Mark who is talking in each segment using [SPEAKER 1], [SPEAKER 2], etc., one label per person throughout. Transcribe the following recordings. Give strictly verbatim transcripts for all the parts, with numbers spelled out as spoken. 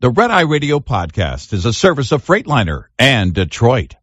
[SPEAKER 1] The Red Eye Radio podcast is a service of Freightliner and Detroit.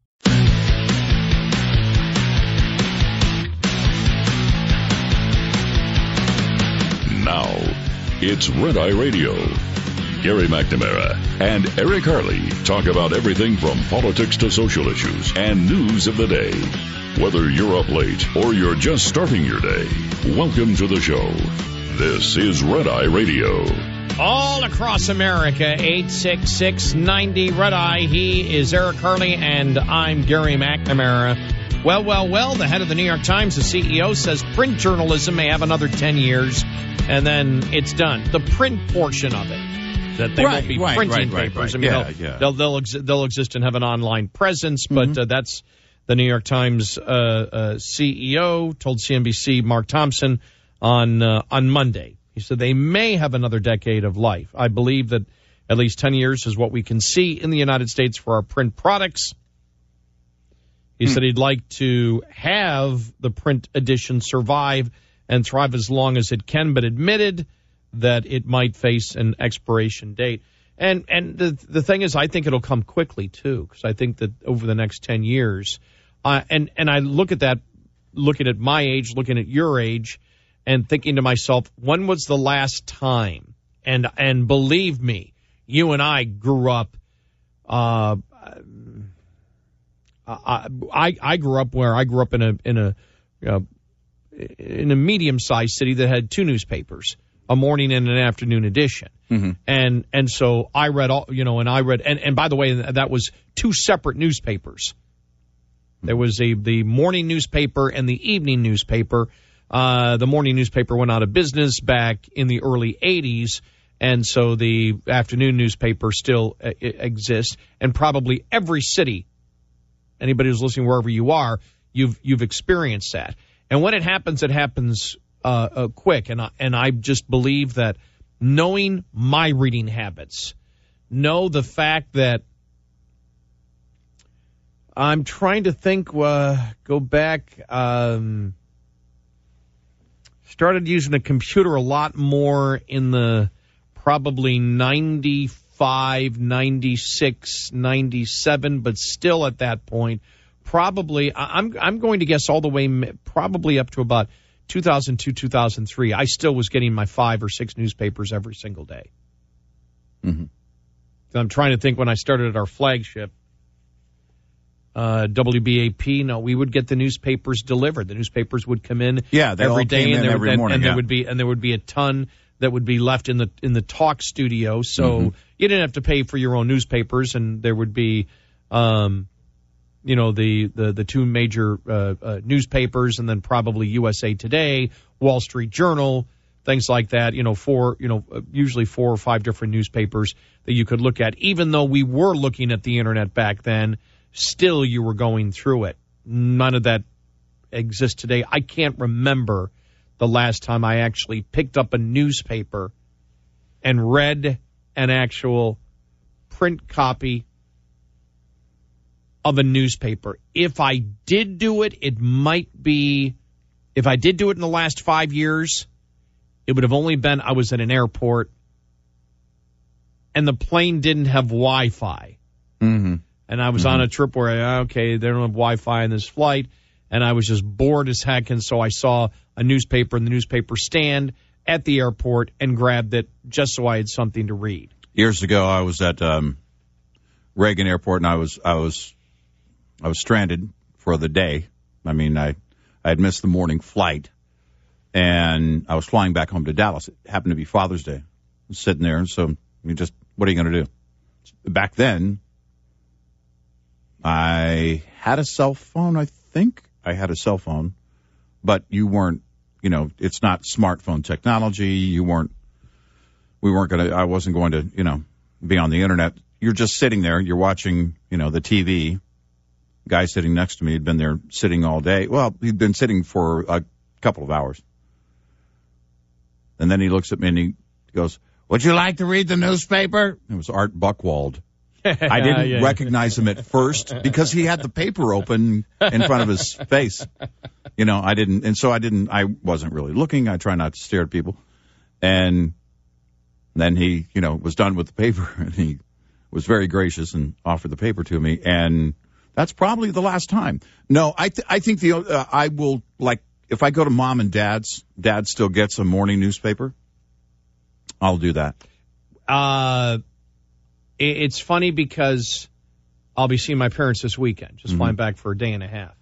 [SPEAKER 2] Now, it's Red Eye Radio. Gary McNamara and Eric Harley talk about everything from politics to social issues and news of the day. Whether you're up late or you're just starting your day, welcome to the show. This is Red Eye Radio.
[SPEAKER 3] All across America, eight six six, ninety, Red Eye. He is Eric Harley, and I'm Gary McNamara. Well, well, well, the head of the New York Times, the C E O, says print journalism may have another ten years, and then it's done. The print portion of it, that they
[SPEAKER 1] right,
[SPEAKER 3] won't be
[SPEAKER 1] right,
[SPEAKER 3] printing
[SPEAKER 1] right,
[SPEAKER 3] papers.
[SPEAKER 1] right, right.
[SPEAKER 3] I mean,
[SPEAKER 1] yeah,
[SPEAKER 3] they'll,
[SPEAKER 1] yeah.
[SPEAKER 3] they'll, they'll, exi- they'll exist and have an online presence, but mm-hmm. uh, that's the New York Times uh, uh, C E O told C N B C, Mark Thompson, on uh, on Monday. He said they may have another decade of life. I believe that at least ten years is what we can see in the United States for our print products. He hmm. said he'd like to have the print edition survive and thrive as long as it can, but admitted that it might face an expiration date. And and the the thing is, I think it'll come quickly, too, because I think that over the next ten years, uh, and, and I look at that, looking at my age, looking at your age, and thinking to myself, when was the last time? And and believe me, you and I grew up. Uh, I I grew up where I grew up in a in a uh, in a medium sized city that had two newspapers, a morning and an afternoon edition. Mm-hmm. And and so I read all you know, and I read and, and by the way, that was two separate newspapers. There was a the morning newspaper and the evening newspaper. Uh, the morning newspaper went out of business back in the early eighties, and so the afternoon newspaper still uh, exists. And probably every city, anybody who's listening wherever you are, you've you've experienced that. And when it happens, it happens uh, uh, quick. And I, and I just believe that knowing my reading habits, know the fact that I'm trying to think, uh, go back. Um, Started using a computer a lot more in the probably ninety-five, ninety-six, ninety-seven, but still at that point, probably, I'm I'm going to guess all the way, probably up to about two thousand two, two thousand three. I still was getting my five or six newspapers every single day. Mm-hmm. I'm trying to think when I started at our flagship. Uh, W B A P, no, we would get the newspapers delivered. The newspapers would come in
[SPEAKER 1] yeah, they
[SPEAKER 3] every
[SPEAKER 1] all
[SPEAKER 3] day,
[SPEAKER 1] came
[SPEAKER 3] and,
[SPEAKER 1] in
[SPEAKER 3] there,
[SPEAKER 1] every
[SPEAKER 3] and,
[SPEAKER 1] morning,
[SPEAKER 3] and
[SPEAKER 1] yeah.
[SPEAKER 3] there would be and there would be a ton that would be left in the in the talk studio. So mm-hmm. you didn't have to pay for your own newspapers, and there would be, um, you know, the the the two major uh, uh, newspapers, and then probably U S A Today, Wall Street Journal, things like that. You know, four, you know, usually four or five different newspapers that you could look at. Even though we were looking at the internet back then, still you were going through it. None of that exists today. I can't remember the last time I actually picked up a newspaper and read an actual print copy of a newspaper. If I did do it, it might be, if I did do it in the last five years, it would have only been I was at an airport and the plane didn't have Wi-Fi. Mm-hmm. And I was mm-hmm. on a trip where, okay, they don't have Wi-Fi in this flight, and I was just bored as heck, and so I saw a newspaper in the newspaper stand at the airport and grabbed it just so I had something to read.
[SPEAKER 1] Years ago, I was at um, Reagan Airport, and I was I was I was stranded for the day. I mean, I I had missed the morning flight, and I was flying back home to Dallas. It happened to be Father's Day. I was sitting there, and so you just, what are you going to do? Back then, I had a cell phone, I think. I had a cell phone, but you weren't, you know, it's not smartphone technology. You weren't, we weren't going to, I wasn't going to, you know, be on the internet. You're just sitting there. You're watching, you know, the T V. Guy sitting next to me had been there sitting all day. Well, he'd been sitting for a couple of hours. And then he looks at me and he goes, "Would you like to read the newspaper?" It was Art Buchwald. I didn't yeah. recognize him at first because he had the paper open in front of his face. You know, I didn't, and so I didn't, I wasn't really looking. I try not to stare at people. And then he, you know, was done with the paper, and he was very gracious and offered the paper to me, and that's probably the last time. No, I th- I think the uh, I will, like, if I go to mom and dad's, dad still gets a morning newspaper, I'll do that.
[SPEAKER 3] Uh, it, it's funny because I'll be seeing my parents this weekend, just mm-hmm. flying back for a day and a half.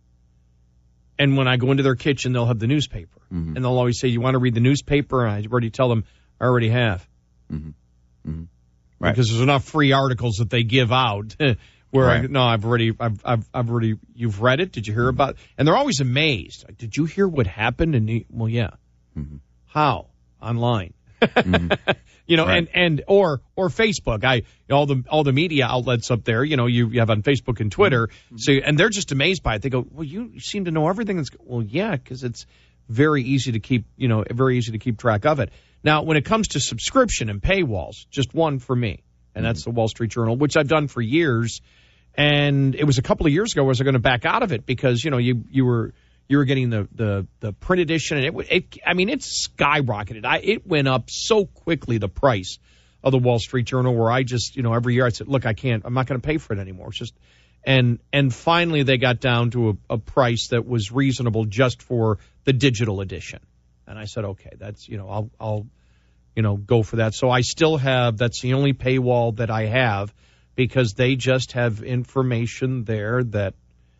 [SPEAKER 3] And when I go into their kitchen, they'll have the newspaper. Mm-hmm. And they'll always say, you want to read the newspaper? And I already tell them, I already have. Mm-hmm. Mm-hmm. Right. Because there's enough free articles that they give out where right. I, no, I've already, I've, I've, I've already, you've read it? Did you hear mm-hmm. about it? And they're always amazed. Like, did you hear what happened? And you, well, yeah. Mm-hmm. How? Online. Mm-hmm. You know, right. and, and, or, or Facebook. I, all the, all the media outlets up there, you know, you, you have on Facebook and Twitter. Mm-hmm. So, and they're just amazed by it. They go, well, you seem to know everything that's, well, yeah, because it's very easy to keep, you know, very easy to keep track of it. Now, when it comes to subscription and paywalls, just one for me, and that's the Wall Street Journal, which I've done for years. And it was a couple of years ago I was going to back out of it because, you know, you, you were, you were getting the, the, the print edition, and it, it, I mean, it skyrocketed. I, it went up so quickly, the price of the Wall Street Journal, where I just, you know, every year I said, look, I can't, I'm not going to pay for it anymore. It's just, and, and finally they got down to a, a price that was reasonable just for the digital edition. And I said, okay, that's, you know, I'll, I'll, you know, go for that. So I still have, that's the only paywall that I have, because they just have information there that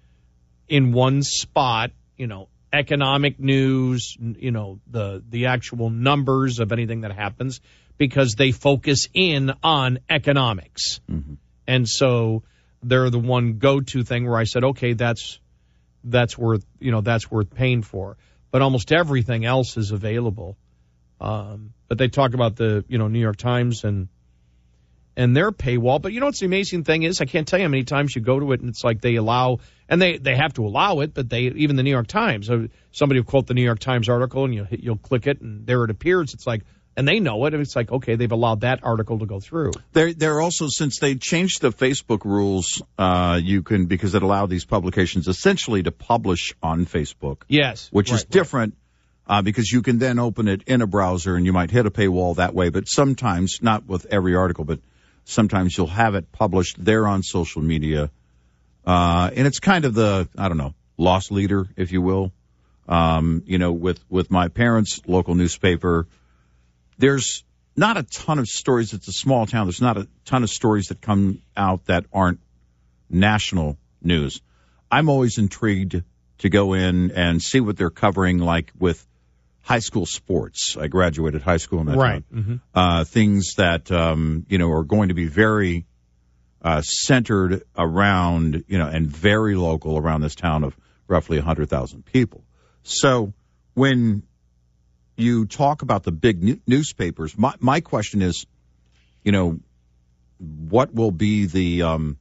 [SPEAKER 3] in one spot, you know, economic news, you know, the, the actual numbers of anything that happens, because they focus in on economics. Mm-hmm. And so they're the one go-to thing where I said, okay, that's, that's worth, you know, that's worth paying for. But almost everything else is available. Um, but they talk about the, you know, New York Times and, and their paywall. But you know what's the amazing thing is, I can't tell you how many times you go to it and it's like they allow, and they, they have to allow it, but they, even the New York Times, somebody will quote the New York Times article and you'll, you'll click it and there it appears. It's like, and they know it, and it's like, okay, they've allowed that article to go through. They're,
[SPEAKER 1] they're also, since they changed the Facebook rules, uh, you can, because it allowed these publications essentially to publish on Facebook.
[SPEAKER 3] Yes.
[SPEAKER 1] Which right, is different, right. uh, because you can then open it in a browser and you might hit a paywall that way, but sometimes, not with every article, but sometimes you'll have it published there on social media. Uh, and it's kind of the, I don't know, loss leader, if you will. Um, you know, with, with my parents' local newspaper, there's not a ton of stories. It's a small town. There's not a ton of stories that come out that aren't national news. I'm always intrigued to go in and see what they're covering, like with high school sports. I graduated high school in that
[SPEAKER 3] right.
[SPEAKER 1] town.
[SPEAKER 3] Mm-hmm.
[SPEAKER 1] Uh, things that, um, you know, are going to be very uh, centered around, you know, and very local around this town of roughly one hundred thousand people. So when you talk about the big new- newspapers, my, my question is, you know, what will be the, um,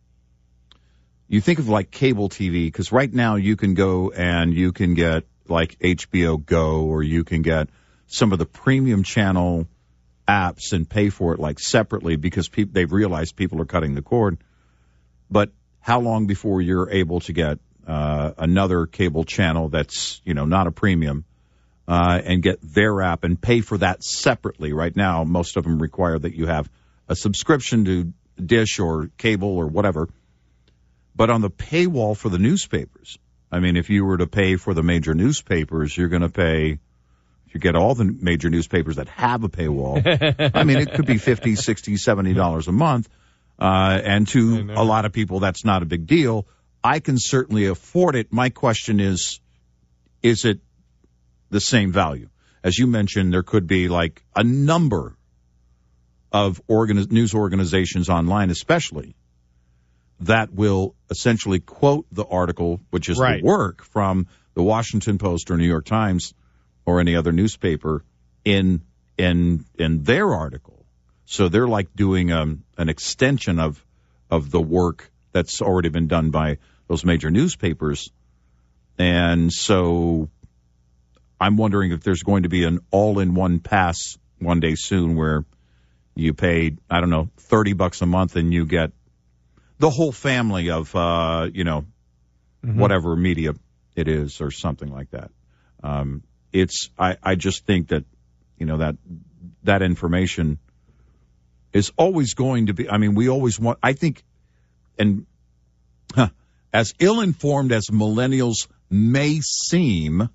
[SPEAKER 1] you think of like cable T V, because right now you can go and you can get like H B O Go, or you can get some of the premium channel apps and pay for it like separately, because pe- they've realized people are cutting the cord. But how long before you're able to get uh, another cable channel that's, you know, not a premium, uh, and get their app and pay for that separately? Right now, most of them require that you have a subscription to Dish or cable or whatever. But on the paywall for the newspapers, I mean, if you were to pay for the major newspapers, you're going to pay, if you get all the major newspapers that have a paywall, I mean, it could be fifty, sixty, seventy dollars a month. Uh, and to a lot of people, that's not a big deal. I can certainly afford it. My question is, is it the same value? As you mentioned, there could be like a number of organi- news organizations online, especially, that will essentially quote the article, which is right. the work from the Washington Post or New York Times or any other newspaper in in in their article. So they're like doing um, an extension of of the work that's already been done by those major newspapers. And so I'm wondering if there's going to be an all-in-one pass one day soon where you pay, I don't know, thirty bucks a month and you get the whole family of, uh, you know, mm-hmm. whatever media it is or something like that. Um, it's, I, I just think that, you know, that that information is always going to be, I mean, we always want, I think, and huh, as ill-informed as millennials may seem,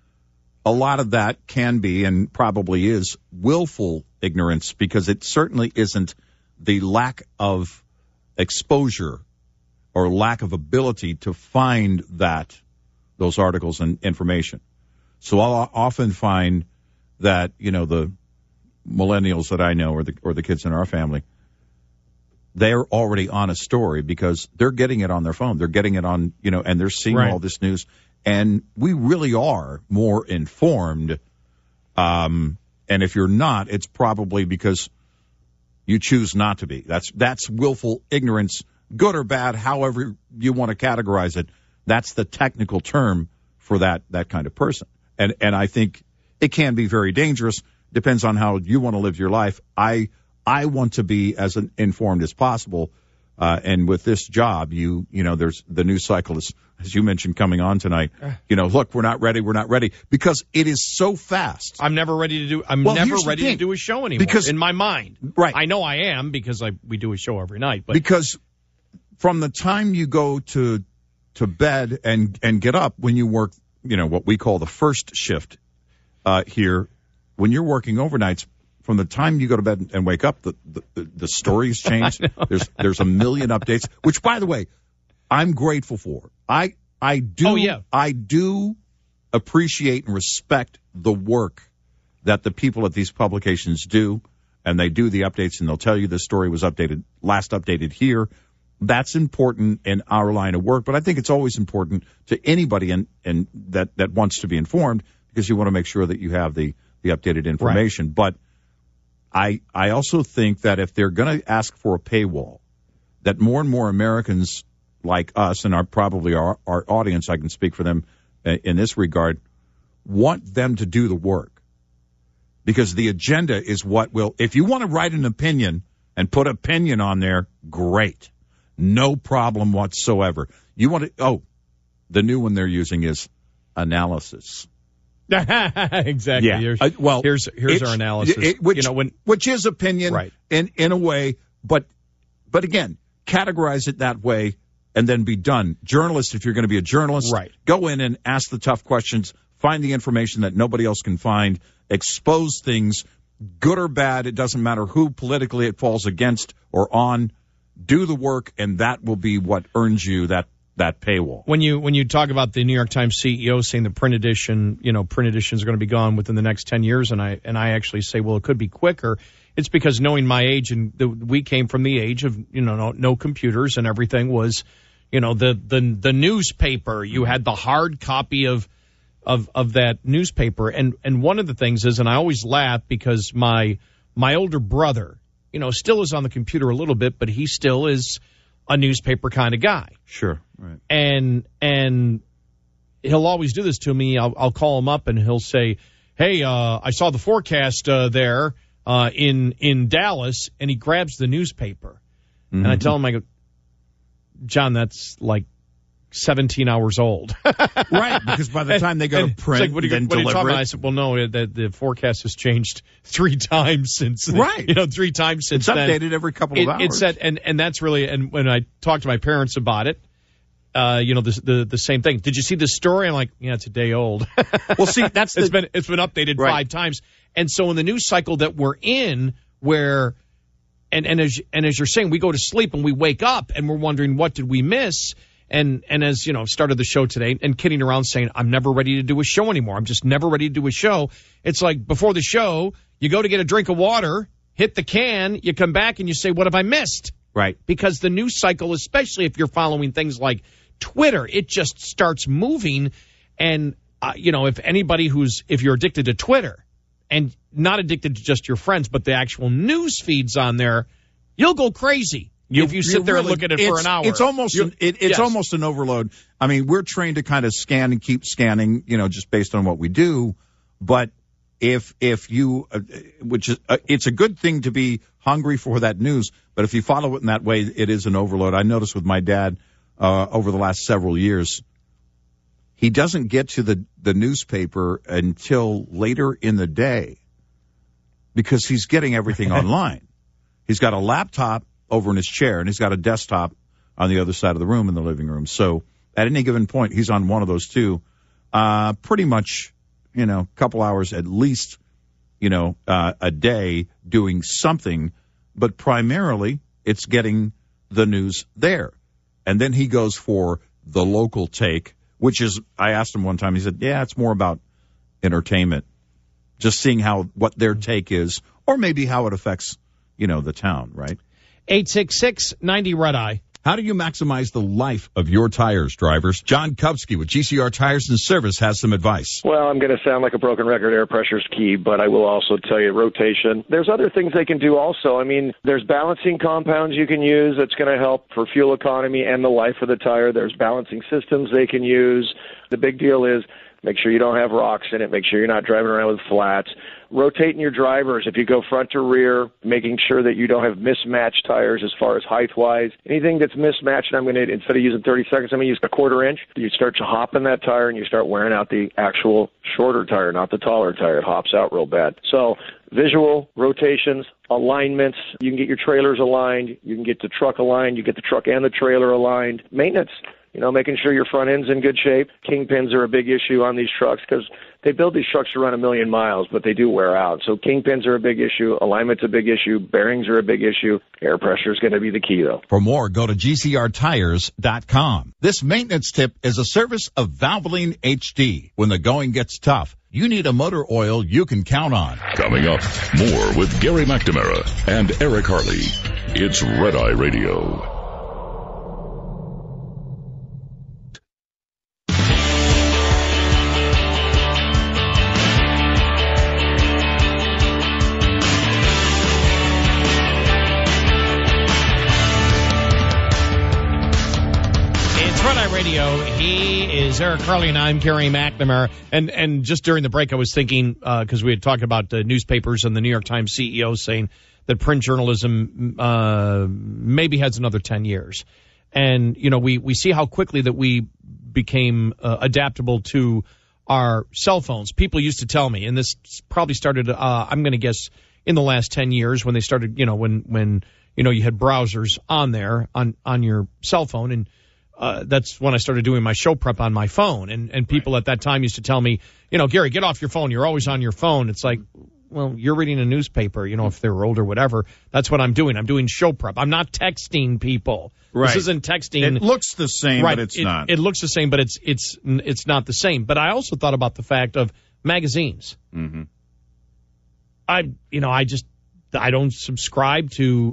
[SPEAKER 1] a lot of that can be and probably is willful ignorance, because it certainly isn't the lack of exposure or lack of ability to find that, those articles and information. So I'll often find that, you know, the millennials that I know, or the or the kids in our family, they're already on a story because they're getting it on their phone. They're getting it on, you know, and they're seeing
[SPEAKER 3] right.
[SPEAKER 1] all this news. And we really are more informed. Um, and if you're not, it's probably because you choose not to be. That's that's willful ignorance, good or bad, however you want to categorize it. That's the technical term for that that kind of person. And and I think it can be very dangerous. Depends on how you want to live your life. I I want to be as informed as possible. Uh, and with this job, you you know, there's the news cycle is, as you mentioned, coming on tonight. You know, look, we're not ready. We're not ready because it is so fast.
[SPEAKER 3] I'm never ready to do. I'm
[SPEAKER 1] well,
[SPEAKER 3] never ready to do a show anymore.
[SPEAKER 1] Because
[SPEAKER 3] in my mind,
[SPEAKER 1] right?
[SPEAKER 3] I know I am because I we do a show every night. But
[SPEAKER 1] because from the time you go to to bed and and get up, when you work, you know, what we call the first shift uh, here, when you're working overnights. From the time you go to bed and wake up, the the, the story's changed. There's there's a million updates, which, by the way, I'm grateful for. I I do
[SPEAKER 3] oh, yeah.
[SPEAKER 1] I do appreciate and respect the work that the people at these publications do, and they do the updates, and they'll tell you this story was updated last updated here. That's important in our line of work, but I think it's always important to anybody and and that that wants to be informed, because you want to make sure that you have the the updated information,
[SPEAKER 3] right.
[SPEAKER 1] but. I, I also think that if they're going to ask for a paywall, that more and more Americans like us, and our probably our, our audience, I can speak for them in this regard, want them to do the work. Because the agenda is what will, if you want to write an opinion and put opinion on there, great. No problem whatsoever. You want to, oh, the new one they're using is analysis.
[SPEAKER 3] Exactly.
[SPEAKER 1] Yeah.
[SPEAKER 3] Here's,
[SPEAKER 1] uh, well,
[SPEAKER 3] here's here's our analysis.
[SPEAKER 1] It, which,
[SPEAKER 3] you know, when,
[SPEAKER 1] which is opinion,
[SPEAKER 3] right.
[SPEAKER 1] in in a way, but but again, categorize it that way and then be done. Journalist, if you're going to be a journalist,
[SPEAKER 3] right.
[SPEAKER 1] go in and ask the tough questions, find the information that nobody else can find, expose things, good or bad. It doesn't matter who politically it falls against or on. Do the work, and that will be what earns you that. that paywall.
[SPEAKER 3] When you when you talk about the New York Times C E O saying the print edition, you know, print editions are going to be gone within the next ten years, and I and I actually say, well, it could be quicker. It's because knowing my age, and the, we came from the age of, you know, no, no computers, and everything was, you know, the the the newspaper. You had the hard copy of of of that newspaper, and and one of the things is, and I always laugh because my my older brother, you know, still is on the computer a little bit, but he still is a newspaper kind of guy.
[SPEAKER 1] Sure, right.
[SPEAKER 3] And and he'll always do this to me. I'll, I'll call him up and he'll say, "Hey, uh, I saw the forecast uh, there uh, in in Dallas," and he grabs the newspaper, mm-hmm. and I tell him, I go, "John, that's like seventeen hours old."
[SPEAKER 1] Right, because by the time they go to print,
[SPEAKER 3] like, what are you,
[SPEAKER 1] then
[SPEAKER 3] what are you
[SPEAKER 1] deliver
[SPEAKER 3] talking
[SPEAKER 1] it.
[SPEAKER 3] about? I said, "Well, no, the, the forecast has changed three times since."
[SPEAKER 1] Right,
[SPEAKER 3] you know, three times since.
[SPEAKER 1] It's
[SPEAKER 3] then.
[SPEAKER 1] updated every couple of
[SPEAKER 3] it,
[SPEAKER 1] hours.
[SPEAKER 3] It's that, and and that's really, and when I talked to my parents about it. Uh, you know, the, the the same thing. Did you see this story? I'm like, yeah, it's a day old.
[SPEAKER 1] Well, see, that's the,
[SPEAKER 3] it's been it's been updated
[SPEAKER 1] right.
[SPEAKER 3] five times, and so in the news cycle that we're in, where, and and as and as you're saying, we go to sleep and we wake up and we're wondering what did we miss, and and as you know, started the show today and kidding around saying I'm never ready to do a show anymore. I'm just never ready to do a show. It's like before the show, you go to get a drink of water, hit the can, you come back and you say, what have I missed?
[SPEAKER 1] Right.
[SPEAKER 3] Because the news cycle, especially if you're following things like Twitter, it just starts moving. And, uh, you know, if anybody who's, if you're addicted to Twitter and not addicted to just your friends, but the actual news feeds on there, you'll go crazy you, if you sit there
[SPEAKER 1] really,
[SPEAKER 3] and look at it for an hour.
[SPEAKER 1] It's almost, an, it, it's
[SPEAKER 3] yes.
[SPEAKER 1] almost an overload. I mean, we're trained to kind of scan and keep scanning, you know, just based on what we do. But if, if you, uh, which is, uh, it's a good thing to be hungry for that news, but if you follow it in that way, it is an overload. I noticed with my dad, uh, over the last several years, he doesn't get to the, the newspaper until later in the day. because he's getting everything online. He's got a laptop over in his chair, and he's got a desktop on the other side of the room in the living room. So at any given point, he's on one of those two, uh, pretty much, you know, a couple hours at least, you know, uh, a day doing something, but primarily it's getting the news there. And then he goes for the local take, which is, I asked him one time, he said, yeah, it's more about entertainment, just seeing how, what their take is, or maybe how it affects, you know, the town, right?
[SPEAKER 3] eight six six, ninety, red eye.
[SPEAKER 1] How do you maximize the life of your tires, drivers? John Kubsky with G C R Tires and Service has some advice.
[SPEAKER 4] Well, I'm going to sound like a broken record. Air pressure is key, but I will also tell you rotation. There's other things they can do also. I mean, there's balancing compounds you can use that's going to help for fuel economy and the life of the tire. There's balancing systems they can use. The big deal is make sure you don't have rocks in it. Make sure you're not driving around with flats. Rotating your drivers, if you go front to rear, making sure that you don't have mismatched tires as far as height-wise. Anything that's mismatched, I'm going to, instead of using thirty seconds, I'm going to use a quarter inch. You start to hop in that tire, and you start wearing out the actual shorter tire, not the taller tire. It hops out real bad. So visual, rotations, alignments. You can get your trailers aligned. You can get the truck aligned. You get the truck and the trailer aligned. Maintenance. You know, making sure your front end's in good shape. Kingpins are a big issue on these trucks because they build these trucks to run a million miles, but they do wear out. So kingpins are a big issue. Alignment's a big issue. Bearings are a big issue. Air pressure is going to be the key, though.
[SPEAKER 1] For more, go to G C R tires dot com. This maintenance tip is a service of Valvoline H D. When the going gets tough, you need a motor oil you can count on.
[SPEAKER 2] Coming up, more with Gary McNamara and Eric Harley. It's Red Eye Radio.
[SPEAKER 3] Radio. He is Eric Harley, and I'm Gary McNamara. And and just during the break, I was thinking, because uh, we had talked about uh, newspapers and the New York Times C E O saying that print journalism uh, maybe has another ten years. And, you know, we, we see how quickly that we became uh, adaptable to our cell phones. People used to tell me, and this probably started, uh, I'm going to guess, in the last ten years when they started, you know, when, when you know, you had browsers on there, on, on your cell phone, and Uh, that's when I started doing my show prep on my phone. And, and people right. at that time used to tell me, you know, Gary, get off your phone. You're always on your phone. It's like, well, you're reading a newspaper, you know, if they're old or whatever. That's what I'm doing. I'm doing show prep. I'm not texting people.
[SPEAKER 1] Right.
[SPEAKER 3] This isn't texting.
[SPEAKER 1] It looks the same,
[SPEAKER 3] right.
[SPEAKER 1] but it's
[SPEAKER 3] it,
[SPEAKER 1] not.
[SPEAKER 3] It looks the same, but it's it's it's not the same. But I also thought about the fact of magazines.
[SPEAKER 1] Mm-hmm.
[SPEAKER 3] I, you know, I just, I don't subscribe to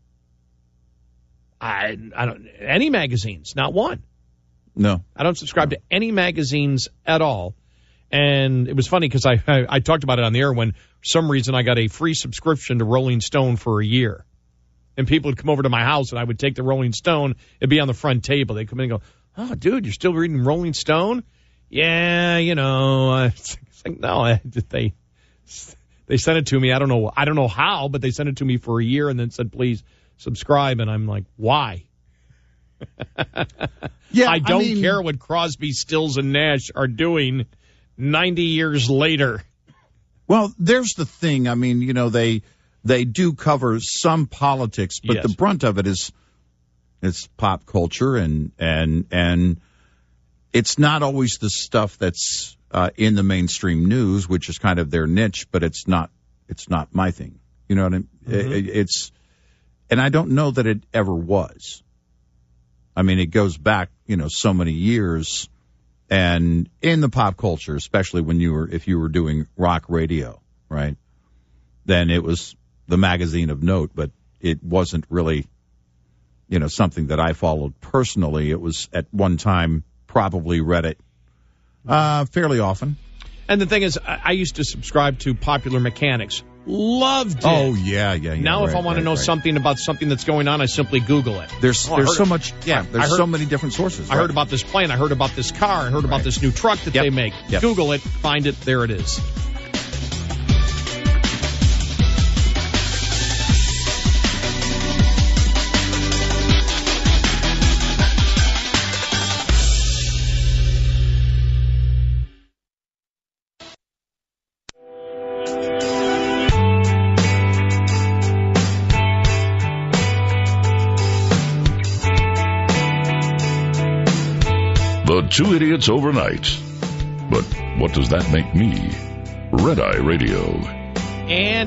[SPEAKER 3] I, I don't any magazines, not one.
[SPEAKER 1] No.
[SPEAKER 3] I don't subscribe no. to any magazines at all. And it was funny because I, I I talked about it on the air when for some reason I got a free subscription to Rolling Stone for a year. And people would come over to my house and I would take the Rolling Stone. It'd be on the front table. They'd come in and go, "Oh, dude, you're still reading Rolling Stone?" Yeah, you know. It's like, no, I, they they sent it to me. I don't know. I don't know how, but they sent it to me for a year and then said, "Please subscribe," and I'm like, why?
[SPEAKER 1] yeah,
[SPEAKER 3] I don't
[SPEAKER 1] I mean,
[SPEAKER 3] care what Crosby, Stills, and Nash are doing ninety years later.
[SPEAKER 1] Well, there's the thing. I mean, you know, they they do cover some politics, but
[SPEAKER 3] yes.
[SPEAKER 1] the brunt of it is it's pop culture, and and and it's not always the stuff that's uh, in the mainstream news, which is kind of their niche, but it's not it's not my thing. You know what I mean? Mm-hmm. It, it's And I don't know that it ever was. I mean, it goes back, you know, so many years. And in the pop culture, especially when you were, if you were doing rock radio, right, then it was the magazine of note, but it wasn't really, you know, something that I followed personally. It was at one time probably read it uh, fairly often.
[SPEAKER 3] And the thing is, I used to subscribe to Popular Mechanics. Loved it.
[SPEAKER 1] Oh, yeah, yeah, yeah.
[SPEAKER 3] Now,
[SPEAKER 1] right,
[SPEAKER 3] if I want
[SPEAKER 1] right,
[SPEAKER 3] to know
[SPEAKER 1] right.
[SPEAKER 3] something about something that's going on, I simply Google it.
[SPEAKER 1] There's
[SPEAKER 3] oh,
[SPEAKER 1] there's so
[SPEAKER 3] of,
[SPEAKER 1] much, yeah, there's
[SPEAKER 3] heard,
[SPEAKER 1] so many different sources.
[SPEAKER 3] I
[SPEAKER 1] right?
[SPEAKER 3] heard about this plane. I heard about this car. I heard about
[SPEAKER 1] right.
[SPEAKER 3] this new truck that
[SPEAKER 1] yep.
[SPEAKER 3] they make.
[SPEAKER 1] Yep.
[SPEAKER 3] Google it, find it, there it is.
[SPEAKER 2] The Two Idiots Overnight. But what does that make me? Red Eye Radio.
[SPEAKER 3] And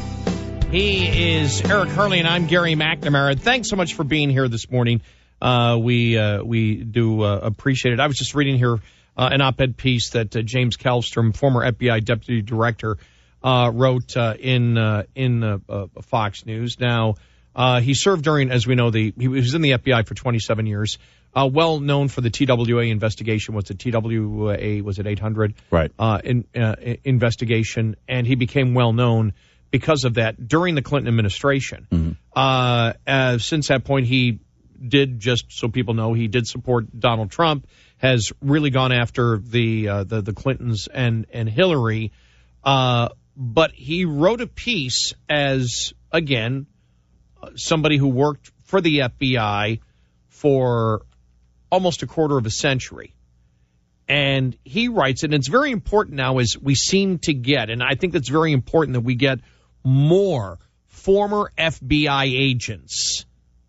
[SPEAKER 3] he is Eric Hurley, and I'm Gary McNamara. Thanks so much for being here this morning. Uh, we uh, we do uh, appreciate it. I was just reading here uh, an op-ed piece that uh, James Kallstrom, former F B I deputy director, uh, wrote uh, in uh, in uh, uh, Fox News. Now, uh, he served during, as we know, the he was in the F B I for twenty-seven years. Uh, well known for the T W A investigation. What's it? T W A, was it eight hundred?
[SPEAKER 1] Right.
[SPEAKER 3] Uh, in, uh, investigation. And he became well known because of that during the Clinton administration. Mm-hmm. Uh, uh, since that point, he did, just so people know, he did support Donald Trump, has really gone after the uh, the, the Clintons and, and Hillary. Uh, but he wrote a piece as, again, somebody who worked for the F B I for almost a quarter of a century. And he writes, and it's very important now as we seem to get, and I think it's very important that we get more former F B I agents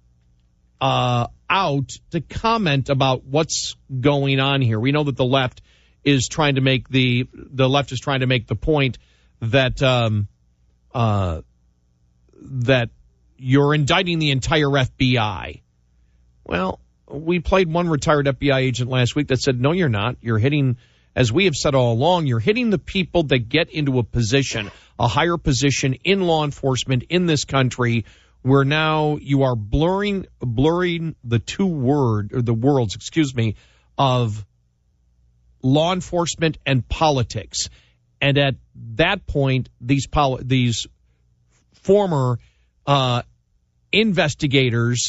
[SPEAKER 3] uh, out to comment about what's going on here. We know that the left is trying to make the, the left is trying to make the point that, um, uh, that you're indicting the entire F B I. Well, we played one retired F B I agent last week that said, no, you're not. You're hitting, as we have said all along, you're hitting the people that get into a position, a higher position in law enforcement in this country, where now you are blurring, blurring the two word, or the worlds, excuse me, of law enforcement and politics. And at that point, these poli- these former uh, investigators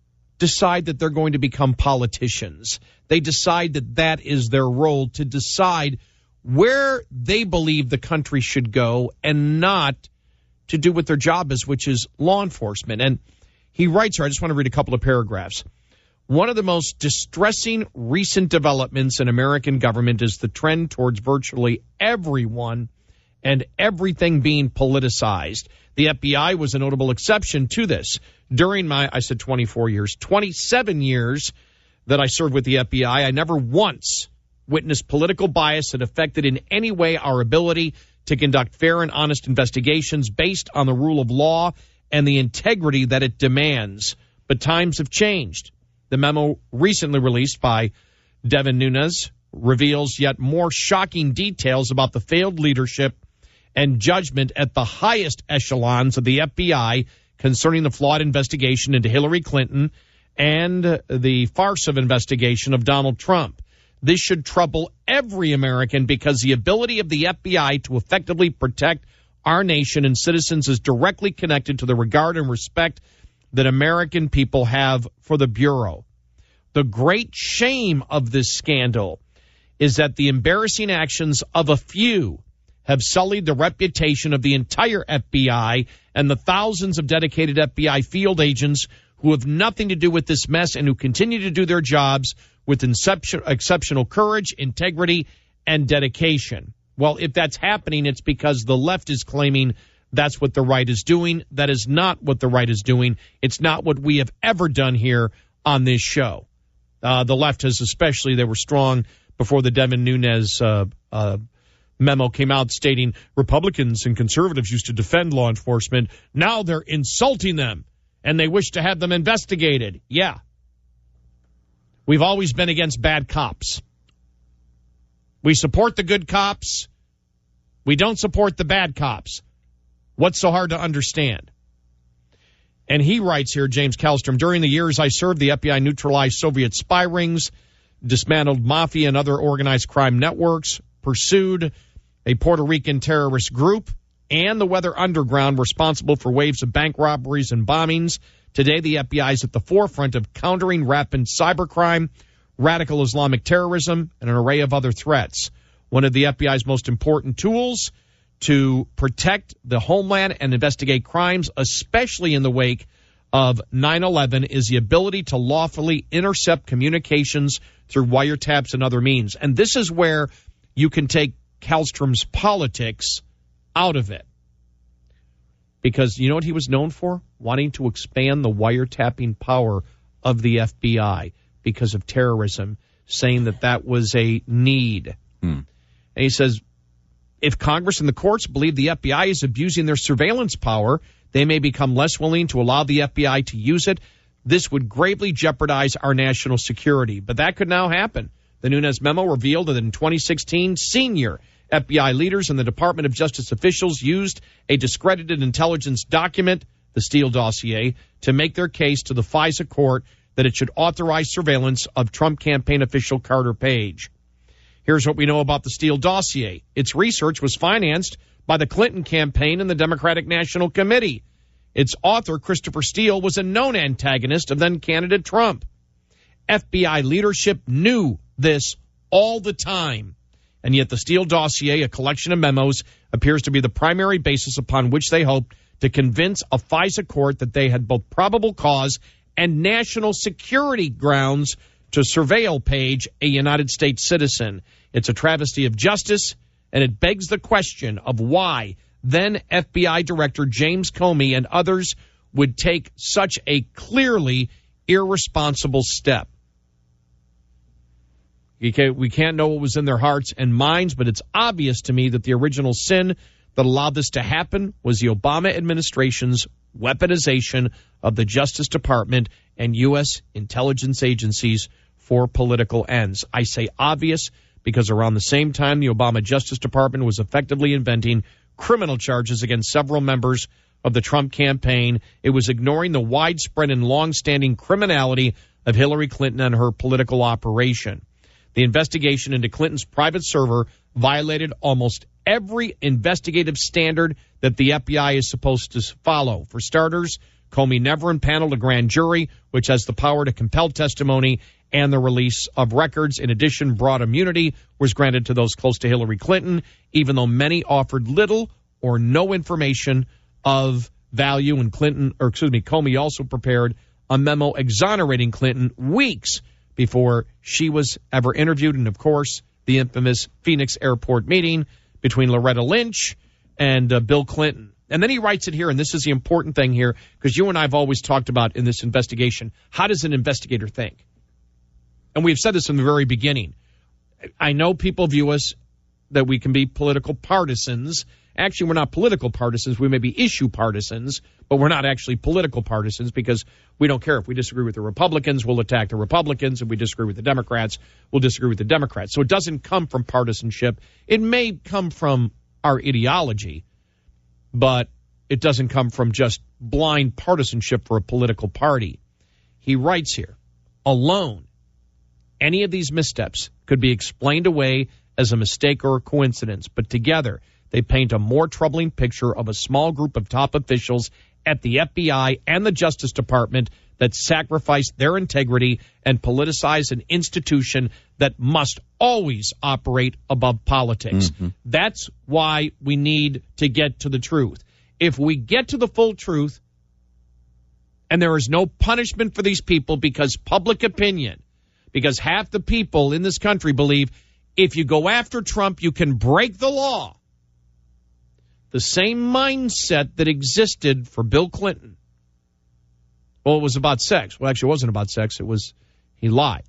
[SPEAKER 3] decide that they're going to become politicians. They decide that that is their role, to decide where they believe the country should go and not to do what their job is, which is law enforcement. And he writes here, I just want to read a couple of paragraphs. One of the most distressing recent developments in American government is the trend towards virtually everyone and everything being politicized. The F B I was a notable exception to this. During my, I said twenty-four years, twenty-seven years that I served with the F B I, I never once witnessed political bias that affected in any way our ability to conduct fair and honest investigations based on the rule of law and the integrity that it demands. But times have changed. The memo recently released by Devin Nunes reveals yet more shocking details about the failed leadership and judgment at the highest echelons of the F B I concerning the flawed investigation into Hillary Clinton and the farce of investigation of Donald Trump. This should trouble every American because the ability of the F B I to effectively protect our nation and citizens is directly connected to the regard and respect that American people have for the Bureau. The great shame of this scandal is that the embarrassing actions of a few have sullied the reputation of the entire F B I and the thousands of dedicated F B I field agents who have nothing to do with this mess and who continue to do their jobs with inception, exceptional courage, integrity, and dedication. Well, if that's happening, it's because the left is claiming that's what the right is doing. That is not what the right is doing. It's not what we have ever done here on this show. Uh, the left has especially, they were strong before the Devin Nunes uh, uh memo came out stating Republicans and conservatives used to defend law enforcement. Now they're insulting them, and they wish to have them investigated. Yeah. We've always been against bad cops. We support the good cops. We don't support the bad cops. What's so hard to understand? And he writes here, James Kallstrom, during the years I served, the F B I neutralized Soviet spy rings, dismantled mafia and other organized crime networks, pursued a Puerto Rican terrorist group, and the Weather Underground, responsible for waves of bank robberies and bombings. Today, the F B I is at the forefront of countering rapid cybercrime, radical Islamic terrorism, and an array of other threats. One of the F B I's most important tools to protect the homeland and investigate crimes, especially in the wake of nine eleven, is the ability to lawfully intercept communications through wiretaps and other means. And this is where you can take Kallstrom's politics out of it. Because you know what he was known for? Wanting to expand the wiretapping power of the F B I because of terrorism. saying that that was a need.
[SPEAKER 1] Hmm.
[SPEAKER 3] And he says, if Congress and the courts believe the F B I is abusing their surveillance power, they may become less willing to allow the F B I to use it. This would gravely jeopardize our national security. But that could now happen. The Nunes memo revealed that in twenty sixteen, senior F B I leaders and the Department of Justice officials used a discredited intelligence document, the Steele dossier, to make their case to the FISA court that it should authorize surveillance of Trump campaign official Carter Page. Here's what we know about the Steele dossier. Its research was financed by the Clinton campaign and the Democratic National Committee. Its author, Christopher Steele, was a known antagonist of then-candidate Trump. F B I leadership knew this all the time. And yet the Steele dossier, a collection of memos, appears to be the primary basis upon which they hoped to convince a FISA court that they had both probable cause and national security grounds to surveil Page, a United States citizen. It's a travesty of justice, and it begs the question of why then F B I Director James Comey and others would take such a clearly irresponsible step. We can't know what was in their hearts and minds, but it's obvious to me that the original sin that allowed this to happen was the Obama administration's weaponization of the Justice Department and U S intelligence agencies for political ends. I say obvious because around the same time the Obama Justice Department was effectively inventing criminal charges against several members of the Trump campaign, it was ignoring the widespread and long-standing criminality of Hillary Clinton and her political operation. The investigation into Clinton's private server violated almost every investigative standard that the F B I is supposed to follow. For starters, Comey never impaneled a grand jury, which has the power to compel testimony and the release of records. In addition, broad immunity was granted to those close to Hillary Clinton, even though many offered little or no information of value. And Clinton, or excuse me, Comey also prepared a memo exonerating Clinton weeks before she was ever interviewed. And, of course, the infamous Phoenix airport meeting between Loretta Lynch and uh, Bill Clinton. And then he writes it here, and this is the important thing here, because you and I have always talked about in this investigation, how does an investigator think? And we've said this from the very beginning. I know people view us that we can be political partisans. Actually, we're not political partisans. We may be issue partisans, but we're not actually political partisans because we don't care. If we disagree with the Republicans, we'll attack the Republicans. If we disagree with the Democrats, we'll disagree with the Democrats. So it doesn't come from partisanship. It may come from our ideology, but it doesn't come from just blind partisanship for a political party. He writes here, alone, any of these missteps could be explained away as a mistake or a coincidence, but together they paint a more troubling picture of a small group of top officials at the F B I and the Justice Department that sacrificed their integrity and politicized an institution that must always operate above politics. Mm-hmm. That's why we need to get to the truth. If we get to the full truth and there is no punishment for these people because public opinion, because half the people in this country believe if you go after Trump, you can break the law. The same mindset that existed for Bill Clinton. Well, it was about sex. Well, actually, it wasn't about sex. It was he lied.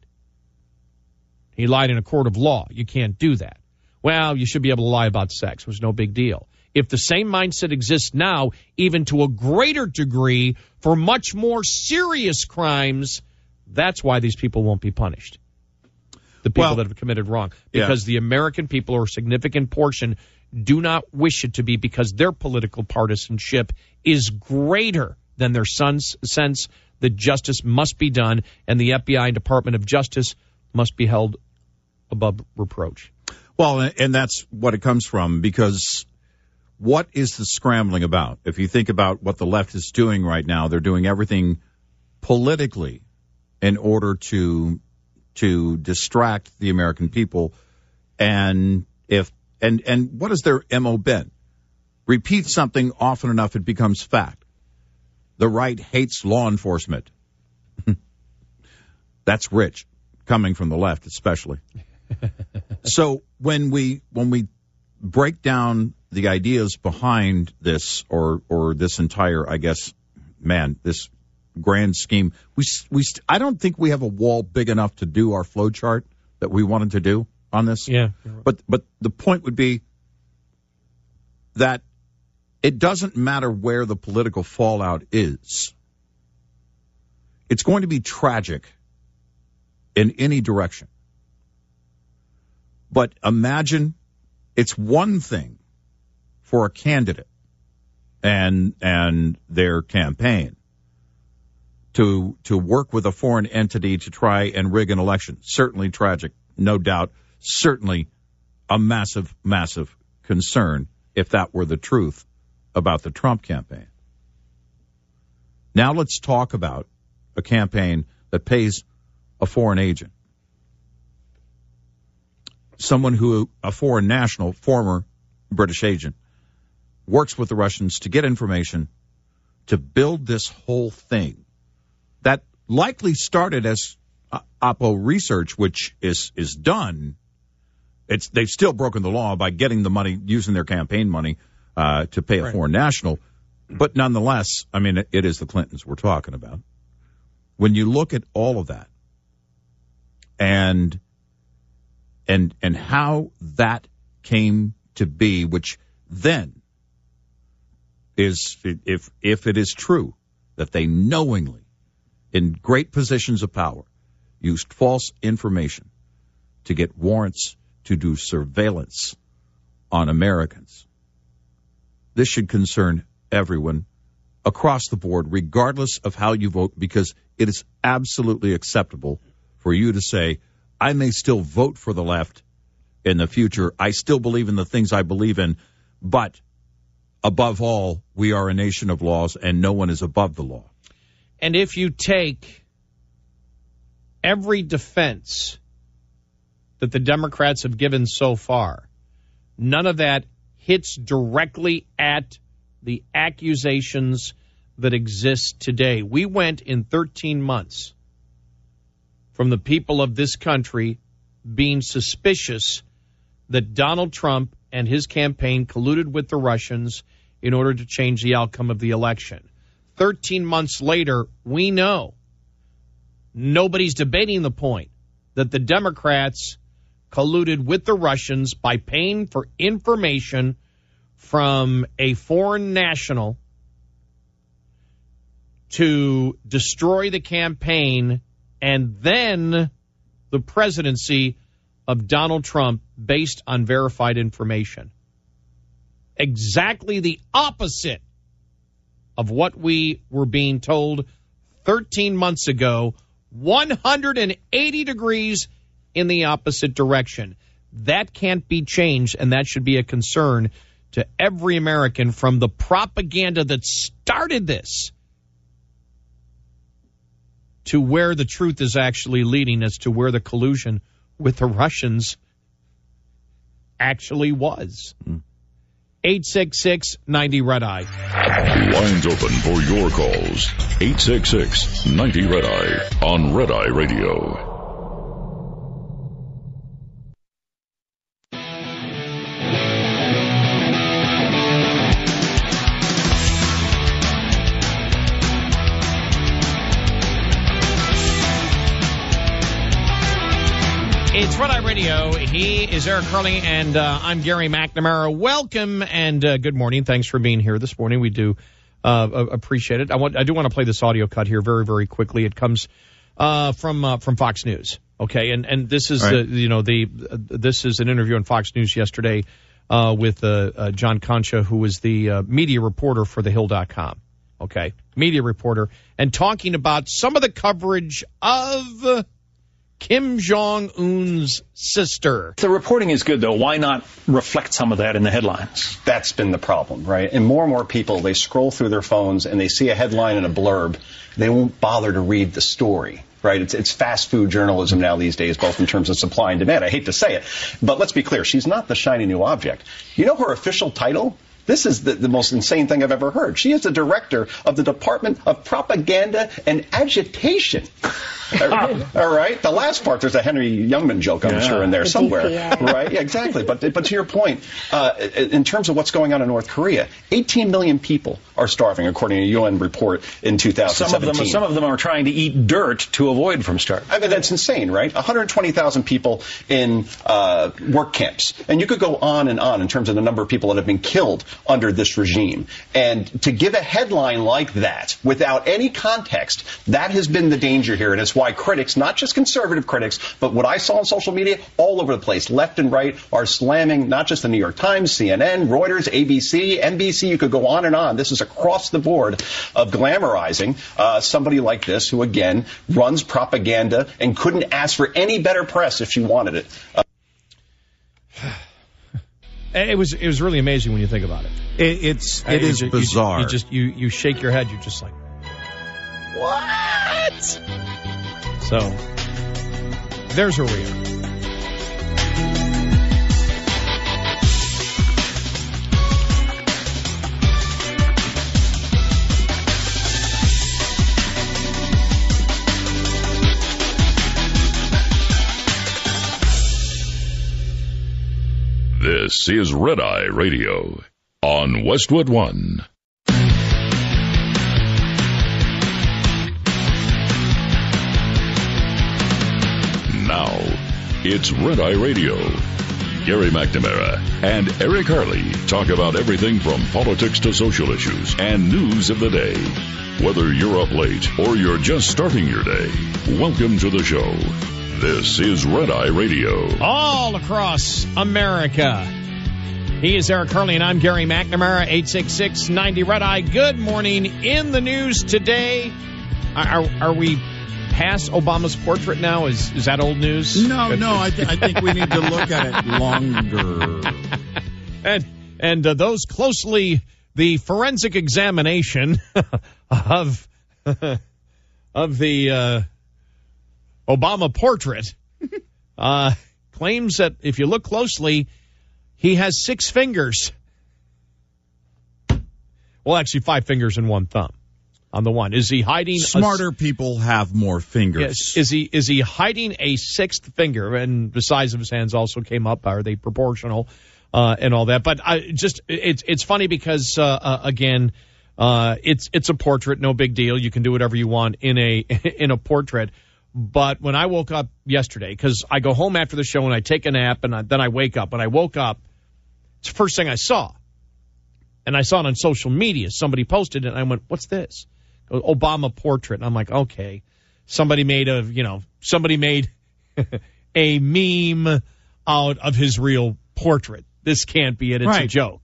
[SPEAKER 3] He lied in a court of law. You can't do that. Well, you should be able to lie about sex. It was no big deal. If the same mindset exists now, even to a greater degree, for much more serious crimes, that's why these people won't be punished. The people
[SPEAKER 1] well,
[SPEAKER 3] that have committed wrong. Because yeah. the American people, or a significant portion, do not wish it to be because their political partisanship is greater than their son's sense that justice must be done and the F B I and Department of Justice must be held above reproach.
[SPEAKER 1] Well, and that's what it comes from, because what is the scrambling about? If you think about what the left is doing right now, they're doing everything politically in order to to distract the American people. And if and and what is their M O been? Repeat something often enough, it becomes fact. The right hates law enforcement. That's rich, coming from the left especially. So when we when we break down the ideas behind this, or or this entire, I guess, man, this grand scheme, we we I don't think we have a wall big enough to do our flow chart that we wanted to do on this.
[SPEAKER 3] Yeah.
[SPEAKER 1] But but the point would be that it doesn't matter where the political fallout is. It's going to be tragic in any direction. But imagine it's one thing for a candidate and and their campaign to to work with a foreign entity to try and rig an election. Certainly tragic, no doubt. Certainly a massive, massive concern if that were the truth about the Trump campaign. Now let's talk about a campaign that pays a foreign agent. Someone who, a foreign national, former British agent, works with the Russians to get information to build this whole thing that likely started as Oppo research, which is, is done. It's, they've still broken the law by getting the money, using their campaign money uh, to pay a right. foreign national. But nonetheless, I mean, it, it is the Clintons we're talking about. When you look at all of that and and and how that came to be, which then is, if if it is true that they knowingly, in great positions of power, used false information to get warrants to do surveillance on Americans, this should concern everyone across the board, regardless of how you vote, because it is absolutely acceptable for you to say, I may still vote for the left in the future. I still believe in the things I believe in, but above all, we are a nation of laws and no one is above the law.
[SPEAKER 3] And if you take every defense that the Democrats have given so far, none of that hits directly at the accusations that exist today. We went in thirteen months from the people of this country being suspicious that Donald Trump and his campaign colluded with the Russians in order to change the outcome of the election. thirteen months later, we know nobody's debating the point that the Democrats colluded with the Russians by paying for information from a foreign national to destroy the campaign and then the presidency of Donald Trump based on verified information. Exactly the opposite of what we were being told thirteen months ago, one hundred eighty degrees in the opposite direction. That can't be changed, and that should be a concern to every American, from the propaganda that started this to where the truth is actually leading as to where the collusion with the Russians actually was. Mm. eight six six, ninety Red Eye.
[SPEAKER 2] Lines open for your calls. eight six six, ninety Red Eye on Red Eye Radio.
[SPEAKER 3] It's Red Eye Radio. He is Eric Carly, and uh, I'm Gary McNamara. Welcome and uh, good morning. Thanks for being here this morning. We do uh, appreciate it. I want, I do want to play this audio cut here very, very quickly. It comes uh, from uh, from Fox News. Okay, and and this is right. the you know the uh, this is an interview on Fox News yesterday uh, with uh, uh, John Concha, who was the uh, media reporter for the Hill dot com. Okay, media reporter, and talking about some of the coverage of Kim Jong-un's sister.
[SPEAKER 5] The reporting is good, though. Why not reflect some of that in the headlines?
[SPEAKER 6] That's been the problem, right? And more and more people, they scroll through their phones and they see a headline and a blurb. They won't bother to read the story, right? It's, it's fast food journalism now these days, both in terms of supply and demand. I hate to say it, but let's be clear. She's not the shiny new object. You know her official title This is the, the most insane thing I've ever heard. She is the director of the Department of Propaganda and Agitation. All right. The last part, there's a Henry Youngman joke, I'm yeah. sure, in there the somewhere. D P A. Right? Yeah, exactly. But but to your point, uh, in terms of what's going on in North Korea, eighteen million people are starving, according to a U N report in two thousand seventeen.
[SPEAKER 5] Some of them, some of them are trying to eat dirt to avoid from starving.
[SPEAKER 6] I mean, that's insane, right? one hundred twenty thousand people in uh, work camps. And you could go on and on in terms of the number of people that have been killed under this regime. And to give a headline like that without any context, that has been the danger here. And it's why critics, not just conservative critics, but what I saw on social media all over the place, left and right, are slamming not just the New York Times, C N N, Reuters, A B C, N B C. You could go on and on. This is across the board of glamorizing uh, somebody like this who, again, runs propaganda and couldn't ask for any better press if she wanted it. Uh,
[SPEAKER 3] It was it was really amazing when you think about it.
[SPEAKER 1] it it's it uh, is
[SPEAKER 3] you,
[SPEAKER 1] bizarre.
[SPEAKER 3] You, you just you you shake your head. You're just like, what? So there's where we are.
[SPEAKER 2] This is Red Eye Radio on Westwood One. Now, it's Red Eye Radio. Gary McNamara and Eric Harley talk about everything from politics to social issues and news of the day. Whether you're up late or you're just starting your day, welcome to the show. This is Red Eye Radio.
[SPEAKER 3] All across America. He is Eric Harley, and I'm Gary McNamara, eight six six, ninety Red Eye. Good morning. In the news today, are, are we past Obama's portrait now? Is is that old news?
[SPEAKER 1] No, no, I, th- I think we need to look at it longer.
[SPEAKER 3] And, and uh, those closely, the forensic examination of, of the... Uh, Obama portrait uh, claims that if you look closely, he has six fingers. Well, actually, five fingers and one thumb on the one. Is he hiding?
[SPEAKER 1] Smarter
[SPEAKER 3] a,
[SPEAKER 1] people have more fingers.
[SPEAKER 3] Yes. Is he is he hiding a sixth finger? And the size of his hands also came up. Are they proportional uh, and all that? But I just it's it's funny because uh, uh, again, uh, it's it's a portrait, no big deal. You can do whatever you want in a in a portrait. But when I woke up yesterday, because I go home after the show and I take a nap and I, then I wake up. When I woke up, it's the first thing I saw. And I saw it on social media. Somebody posted it, and I went, what's this? Obama portrait. And I'm like, okay. Somebody made a, you know, somebody made a meme out of his real portrait. This can't be it. It's right. a joke.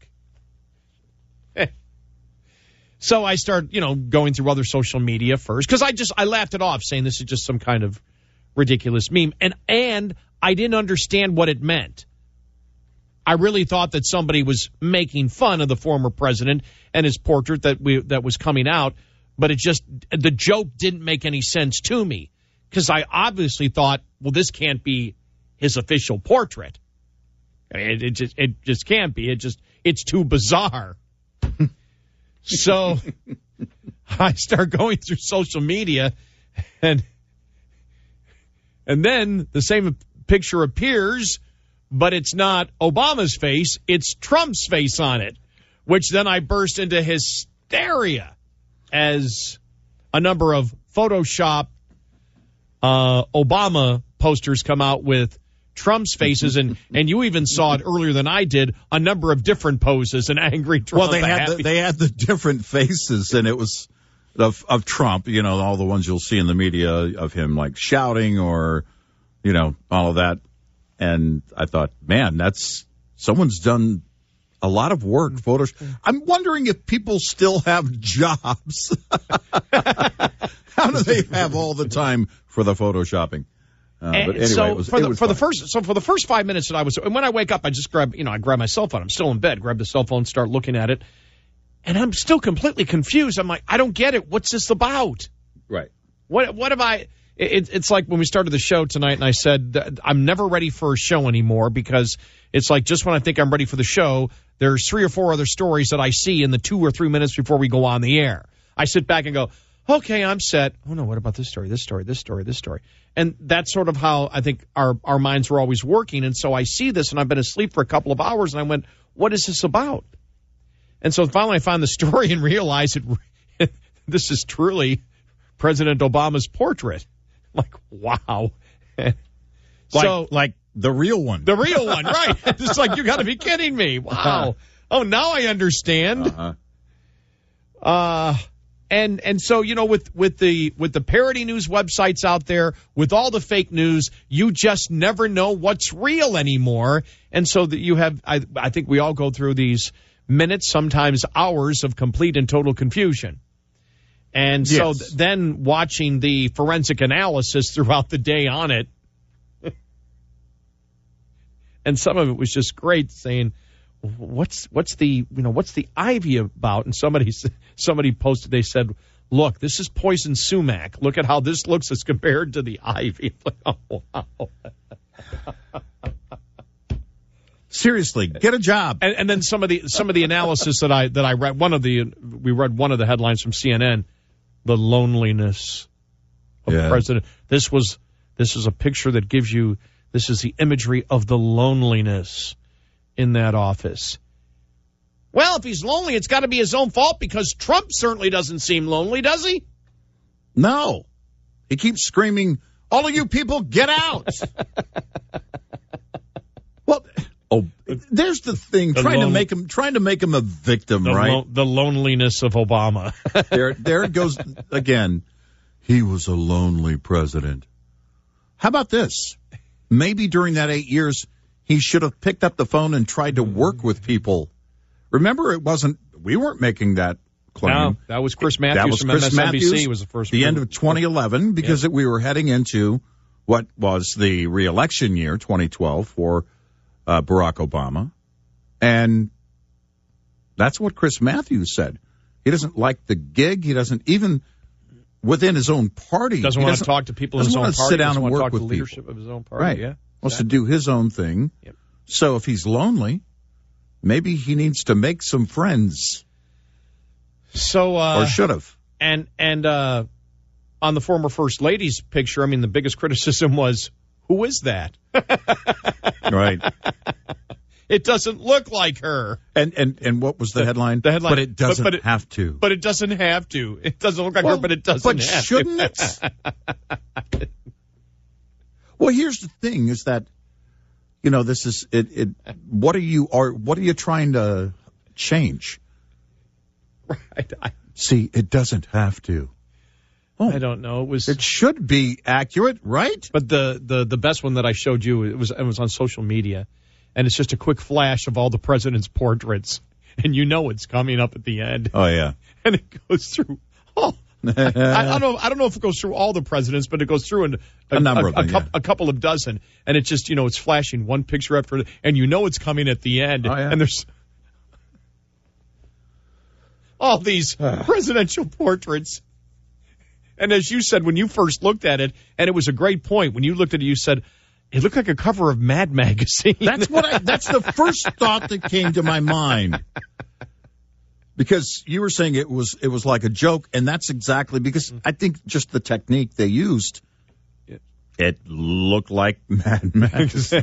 [SPEAKER 3] So I start, you know, going through other social media first because I just I laughed it off, saying this is just some kind of ridiculous meme, and and I didn't understand what it meant. I really thought that somebody was making fun of the former president and his portrait that we that was coming out, but it just the joke didn't make any sense to me because I obviously thought, well, this can't be his official portrait. I mean, it, it just it just can't be. It just it's too bizarre. So I start going through social media, and and then the same picture appears, but it's not Obama's face, it's Trump's face on it, which then I burst into hysteria as a number of Photoshop uh, Obama posters come out with Trump's faces, and, and you even saw it earlier than I did, a number of different poses, an angry Trump.
[SPEAKER 1] Well, they had the, they had the different faces, and it was of of Trump, you know, all the ones you'll see in the media of him like shouting or, you know, all of that. And I thought, man, that's someone's done a lot of work. Photos. I'm wondering if people still have jobs. How do they have all the time for the photoshopping? Uh, but anyway,
[SPEAKER 3] so
[SPEAKER 1] it was,
[SPEAKER 3] for the
[SPEAKER 1] it was
[SPEAKER 3] for
[SPEAKER 1] fun.
[SPEAKER 3] the first so for the first five minutes that I was, and when I wake up, I just grab you know I grab my cell phone. I'm still in bed. Grab the cell phone, start looking at it, and I'm still completely confused. I'm like, I don't get it. What's this about?
[SPEAKER 1] Right.
[SPEAKER 3] What what have I? it, it's like when we started the show tonight, and I said that I'm never ready for a show anymore because it's like just when I think I'm ready for the show, there's three or four other stories that I see in the two or three minutes before we go on the air. I sit back and go, okay, I'm set. Oh, no, what about this story, this story, this story, this story? And that's sort of how I think our, our minds are always working. And so I see this, and I've been asleep for a couple of hours, and I went, what is this about? And so finally I found the story and realized it, this is truly President Obama's portrait. Like, wow.
[SPEAKER 1] Like,
[SPEAKER 3] so,
[SPEAKER 1] like the real one.
[SPEAKER 3] The real one, right. It's like, you got to be kidding me. Wow. Oh, now I understand.
[SPEAKER 1] Uh-huh.
[SPEAKER 3] Uh And and so, you know, with, with the with the parody news websites out there, with all the fake news, you just never know what's real anymore. And so that you have, I, I think we all go through these minutes, sometimes hours of complete and total confusion. And so
[SPEAKER 1] Yes.
[SPEAKER 3] th- then watching the forensic analysis throughout the day on it, and some of it was just great, saying, What's what's the you know what's the ivy about? And somebody somebody posted, they said, look, this is poison sumac. Look at how this looks as compared to the ivy. Like, oh, wow.
[SPEAKER 1] Seriously, get a job.
[SPEAKER 3] And, and then some of the some of the analysis that I that I read, one of the we read one of the headlines from C N N, the loneliness of
[SPEAKER 1] Yeah.
[SPEAKER 3] the president. This was this is a picture that gives you this is the imagery of the loneliness in that office. Well, if he's lonely, it's got to be his own fault because Trump certainly doesn't seem lonely, does he?
[SPEAKER 1] No. He keeps screaming, all of you people, get out. Well, oh, there's the thing,
[SPEAKER 3] The
[SPEAKER 1] trying
[SPEAKER 3] lone-
[SPEAKER 1] to make him trying to make him a victim,
[SPEAKER 3] The,
[SPEAKER 1] right?
[SPEAKER 3] lo- the loneliness of Obama.
[SPEAKER 1] there, there it goes again. He was a lonely president. How about this? Maybe during that eight years, he should have picked up the phone and tried to work with people. Remember, it wasn't, we weren't making that claim.
[SPEAKER 3] No, that was Chris Matthews
[SPEAKER 1] that was
[SPEAKER 3] from
[SPEAKER 1] Chris
[SPEAKER 3] M S N B C
[SPEAKER 1] Matthews,
[SPEAKER 3] was the first.
[SPEAKER 1] the
[SPEAKER 3] one.
[SPEAKER 1] end of twenty eleven, because
[SPEAKER 3] Yeah.
[SPEAKER 1] it, we were heading into what was the re-election year, twenty twelve, for uh, Barack Obama. And that's what Chris Matthews said. He doesn't like the gig. He doesn't even within his own party.
[SPEAKER 3] Doesn't
[SPEAKER 1] he
[SPEAKER 3] want to talk to people in his
[SPEAKER 1] doesn't
[SPEAKER 3] own
[SPEAKER 1] want to
[SPEAKER 3] party.
[SPEAKER 1] sit down
[SPEAKER 3] doesn't
[SPEAKER 1] and
[SPEAKER 3] want to
[SPEAKER 1] work
[SPEAKER 3] talk to
[SPEAKER 1] with
[SPEAKER 3] the leadership
[SPEAKER 1] people.
[SPEAKER 3] of his own party.
[SPEAKER 1] Right.
[SPEAKER 3] Yeah.
[SPEAKER 1] Wants to do his own thing.
[SPEAKER 3] Yep.
[SPEAKER 1] So if he's lonely, maybe he needs to make some friends,
[SPEAKER 3] So, uh,
[SPEAKER 1] or should have.
[SPEAKER 3] and and uh, on the former first lady's picture, I mean, the biggest criticism was, who is that?
[SPEAKER 1] Right.
[SPEAKER 3] It doesn't look like her.
[SPEAKER 1] And and and what was the,
[SPEAKER 3] The-
[SPEAKER 1] headline?
[SPEAKER 3] the headline-
[SPEAKER 1] But it doesn't
[SPEAKER 3] but- but it-
[SPEAKER 1] have to.
[SPEAKER 3] But it doesn't have to. It doesn't look like
[SPEAKER 1] Well,
[SPEAKER 3] her, but it doesn't
[SPEAKER 1] but
[SPEAKER 3] have
[SPEAKER 1] shouldn't
[SPEAKER 3] to.
[SPEAKER 1] it? Well, here's the thing: is that you know this is it. it what are you are what are you trying to change?
[SPEAKER 3] Right. I,
[SPEAKER 1] See, it doesn't have to. Oh,
[SPEAKER 3] I don't know. It was.
[SPEAKER 1] It should be accurate, right?
[SPEAKER 3] But the, the, the best one that I showed you, it was it was on social media, and it's just a quick flash of all the president's portraits, and you know it's coming up at the end,
[SPEAKER 1] Oh yeah.
[SPEAKER 3] and it goes through. Oh, I, I don't know. I don't know if it goes through all the presidents, but it goes through an, a,
[SPEAKER 1] A number
[SPEAKER 3] a,
[SPEAKER 1] of them,
[SPEAKER 3] a, coup-
[SPEAKER 1] yeah.
[SPEAKER 3] a couple of dozen, and it's just you know it's flashing one picture after, and you know it's coming at the end,
[SPEAKER 1] Oh, yeah.
[SPEAKER 3] and there's all these presidential portraits. And as you said, when you first looked at it, and it was a great point, when you looked at it, you said, it looked like a cover of Mad Magazine.
[SPEAKER 1] That's what I, that's the first thought that came to my mind. Because you were saying it was it was like a joke, and that's exactly because I think just the technique they used, it looked like Mad Magazine.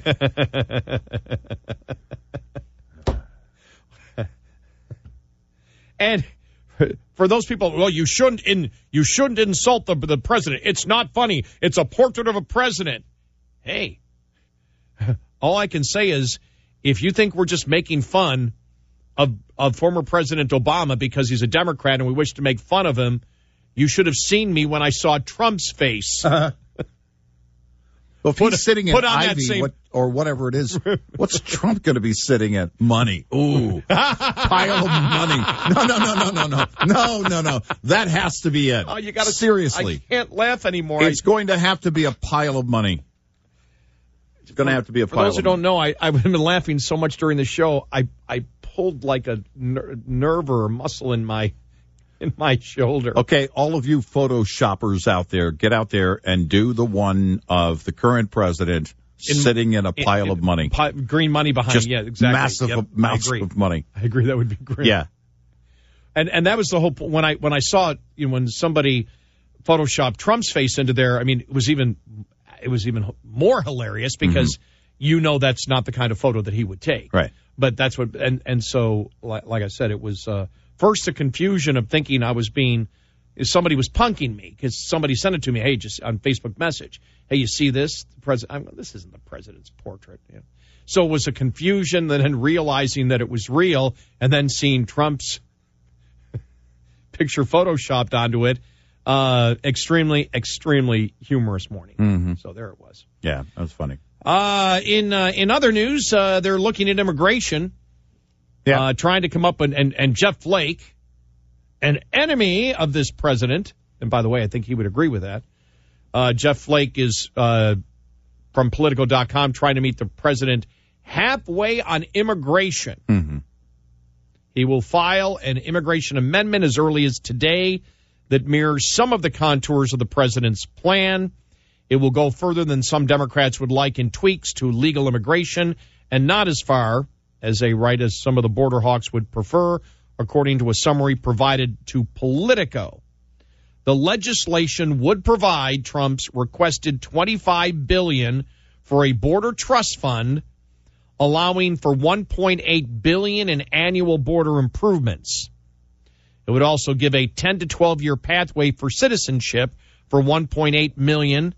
[SPEAKER 3] And for those people, well, you shouldn't in you shouldn't insult the the president. It's not funny. It's a portrait of a president. Hey, all I can say is, if you think we're just making fun of of former President Obama because he's a Democrat and we wish to make fun of him, you should have seen me when I saw Trump's face.
[SPEAKER 1] Uh-huh. Well, if
[SPEAKER 3] Put-
[SPEAKER 1] he's sitting in
[SPEAKER 3] put on that
[SPEAKER 1] Ivy
[SPEAKER 3] same-
[SPEAKER 1] what, or whatever it is, what's Trump going to be sitting at? Money. Ooh, pile of money. No, no, no, no, no, no, no, no, no. That has to be it.
[SPEAKER 3] Oh, you got to
[SPEAKER 1] seriously.
[SPEAKER 3] I can't laugh anymore.
[SPEAKER 1] It's going to have to be a pile of money. It's going to have to be a
[SPEAKER 3] For
[SPEAKER 1] pile
[SPEAKER 3] those who
[SPEAKER 1] of
[SPEAKER 3] don't
[SPEAKER 1] money.
[SPEAKER 3] know, I, I've been laughing so much during the show. I I pulled like a ner- nerve or a muscle in my in my shoulder.
[SPEAKER 1] Okay, all of you Photoshoppers out there, get out there and do the one of the current president in, sitting in a pile in, in, of money.
[SPEAKER 3] Pi- green money behind.
[SPEAKER 1] Just
[SPEAKER 3] yeah, exactly.
[SPEAKER 1] Massive
[SPEAKER 3] yep,
[SPEAKER 1] amounts of money.
[SPEAKER 3] I agree. That would be great.
[SPEAKER 1] Yeah.
[SPEAKER 3] And and that was the whole point. When I, when I saw it, you know, when somebody Photoshopped Trump's face into there, I mean, it was even, it was even more hilarious because mm-hmm. you know that's not the kind of photo that he would take.
[SPEAKER 1] Right.
[SPEAKER 3] But that's what, and, and so, like, like I said, it was uh, first a confusion of thinking I was being, somebody was punking me because somebody sent it to me, hey, just on Facebook message, hey, you see this? The president, I'm, this isn't the president's portrait. Yeah. So it was a confusion, and then realizing that it was real, and then seeing Trump's picture photoshopped onto it. Uh, extremely, extremely humorous morning.
[SPEAKER 1] Mm-hmm.
[SPEAKER 3] So there it was.
[SPEAKER 1] Yeah, that was funny.
[SPEAKER 3] Uh, in uh, in other news, uh, they're looking at immigration,
[SPEAKER 1] yeah.
[SPEAKER 3] uh, trying to come up, and, and, and Jeff Flake, an enemy of this president, and by the way, I think he would agree with that. Uh, Jeff Flake is uh, from Politico dot com trying to meet the president halfway on immigration.
[SPEAKER 1] Mm-hmm.
[SPEAKER 3] He will file an immigration amendment as early as today that mirrors some of the contours of the president's plan. It will go further than some Democrats would like in tweaks to legal immigration, and not as far as a right as some of the border hawks would prefer, according to a summary provided to Politico. The legislation would provide Trump's requested twenty-five billion dollars for a border trust fund, allowing for one point eight billion dollars in annual border improvements. It would also give a ten to twelve year pathway for citizenship for one point eight million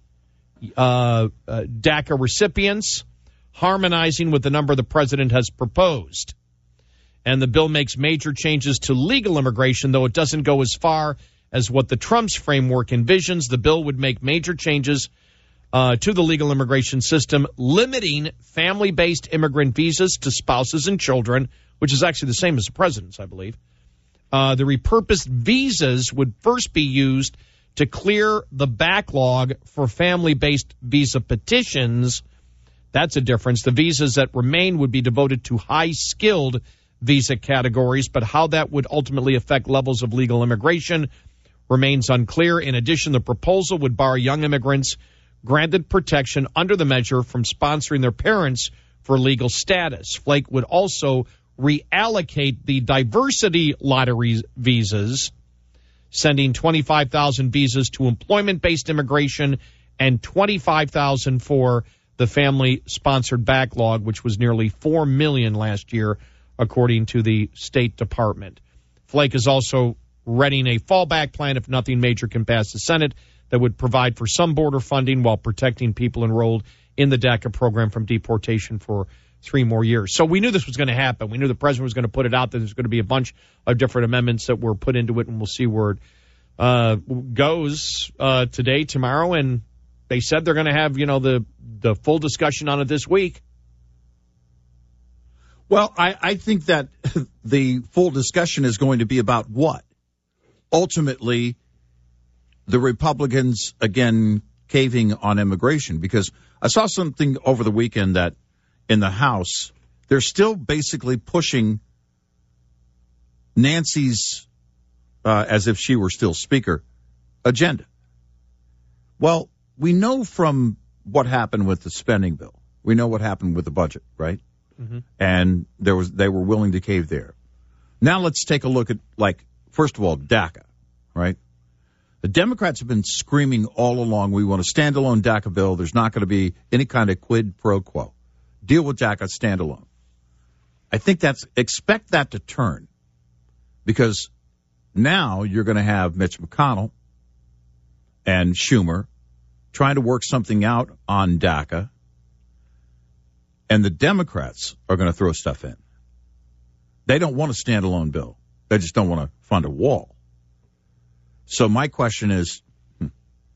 [SPEAKER 3] uh, uh, DACA recipients, harmonizing with the number the president has proposed. And the bill makes major changes to legal immigration, though it doesn't go as far as what the Trump's framework envisions. The bill would make major changes uh, to the legal immigration system, limiting family-based immigrant visas to spouses and children, which is actually the same as the president's, I believe. Uh, the repurposed visas would first be used to clear the backlog for family-based visa petitions. That's a difference. The visas that remain would be devoted to high-skilled visa categories, but how that would ultimately affect levels of legal immigration remains unclear. In addition, the proposal would bar young immigrants granted protection under the measure from sponsoring their parents for legal status. Flake would also reallocate the diversity lottery visas, sending twenty-five thousand visas to employment-based immigration and twenty-five thousand for the family-sponsored backlog, which was nearly four million last year, according to the State Department. Flake is also readying a fallback plan if nothing major can pass the Senate that would provide for some border funding while protecting people enrolled in the DACA program from deportation for three more years. So we knew this was going to happen. We knew the president was going to put it out that there's going to be a bunch of different amendments that were put into it, and we'll see where it uh, goes uh, today, tomorrow, and they said they're going to have, you know, the the full discussion on it this week.
[SPEAKER 1] Well, I, I think that the full discussion is going to be about what? Ultimately, the Republicans, again, caving on immigration, because I saw something over the weekend that in the House, they're still basically pushing Nancy's, uh, as if she were still Speaker, agenda. Well, we know from what happened with the spending bill. We know what happened with the budget, right?
[SPEAKER 3] Mm-hmm.
[SPEAKER 1] And there was they were willing to cave there. Now let's take a look at, like, first of all, DACA, right? The Democrats have been screaming all along, we want a standalone DACA bill. There's not going to be any kind of quid pro quo. Deal with DACA standalone. I think that's, expect that to turn, because now you're going to have Mitch McConnell and Schumer trying to work something out on DACA, and the Democrats are going to throw stuff in. They don't want a standalone bill. They just don't want to fund a wall. So my question is, hmm,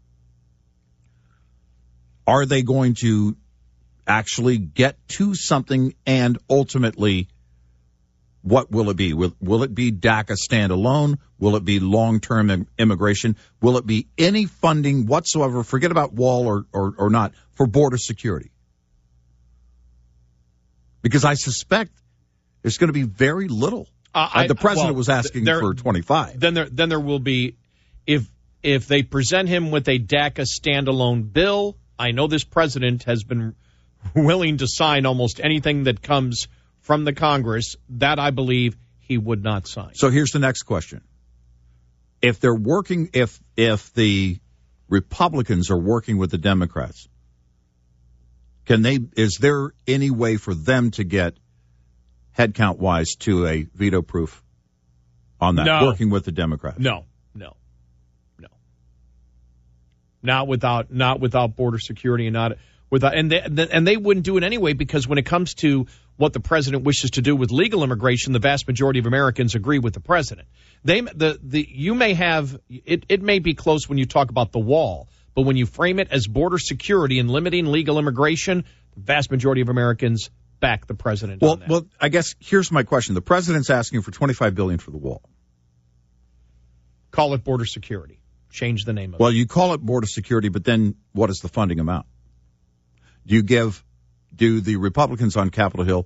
[SPEAKER 1] are they going to actually get to something, and ultimately, what will it be? Will, will it be DACA standalone? Will it be long-term im- immigration? Will it be any funding whatsoever, forget about wall or, or, or not, for border security? Because I suspect there's going to be very little.
[SPEAKER 3] Uh, I,
[SPEAKER 1] the president
[SPEAKER 3] well,
[SPEAKER 1] was asking
[SPEAKER 3] there,
[SPEAKER 1] for twenty-five.
[SPEAKER 3] Then there, then there will be, if if they present him with a DACA standalone bill, I know this president has been willing to sign almost anything that comes from the Congress. That I believe he would not sign.
[SPEAKER 1] So here's the next question: If they're working, if if the Republicans are working with the Democrats, can they? Is there any way for them to get head count wise to a veto proof on that?
[SPEAKER 3] No.
[SPEAKER 1] Working with the Democrats?
[SPEAKER 3] No, no, no. Not without not without border security and not without and they and they wouldn't do it anyway, because when it comes to what the president wishes to do with legal immigration, the vast majority of Americans agree with the president. They the the you may have it it may be close when you talk about the wall, but when you frame it as border security and limiting legal immigration, the vast majority of Americans back the president
[SPEAKER 1] Well,
[SPEAKER 3] on that.
[SPEAKER 1] well, I guess here's my question: the president's asking for twenty-five billion dollars for the wall.
[SPEAKER 3] Call it border security. Change the name of
[SPEAKER 1] Well,
[SPEAKER 3] it.
[SPEAKER 1] you call it border security, but then what is the funding amount? Do you give? Do the Republicans on Capitol Hill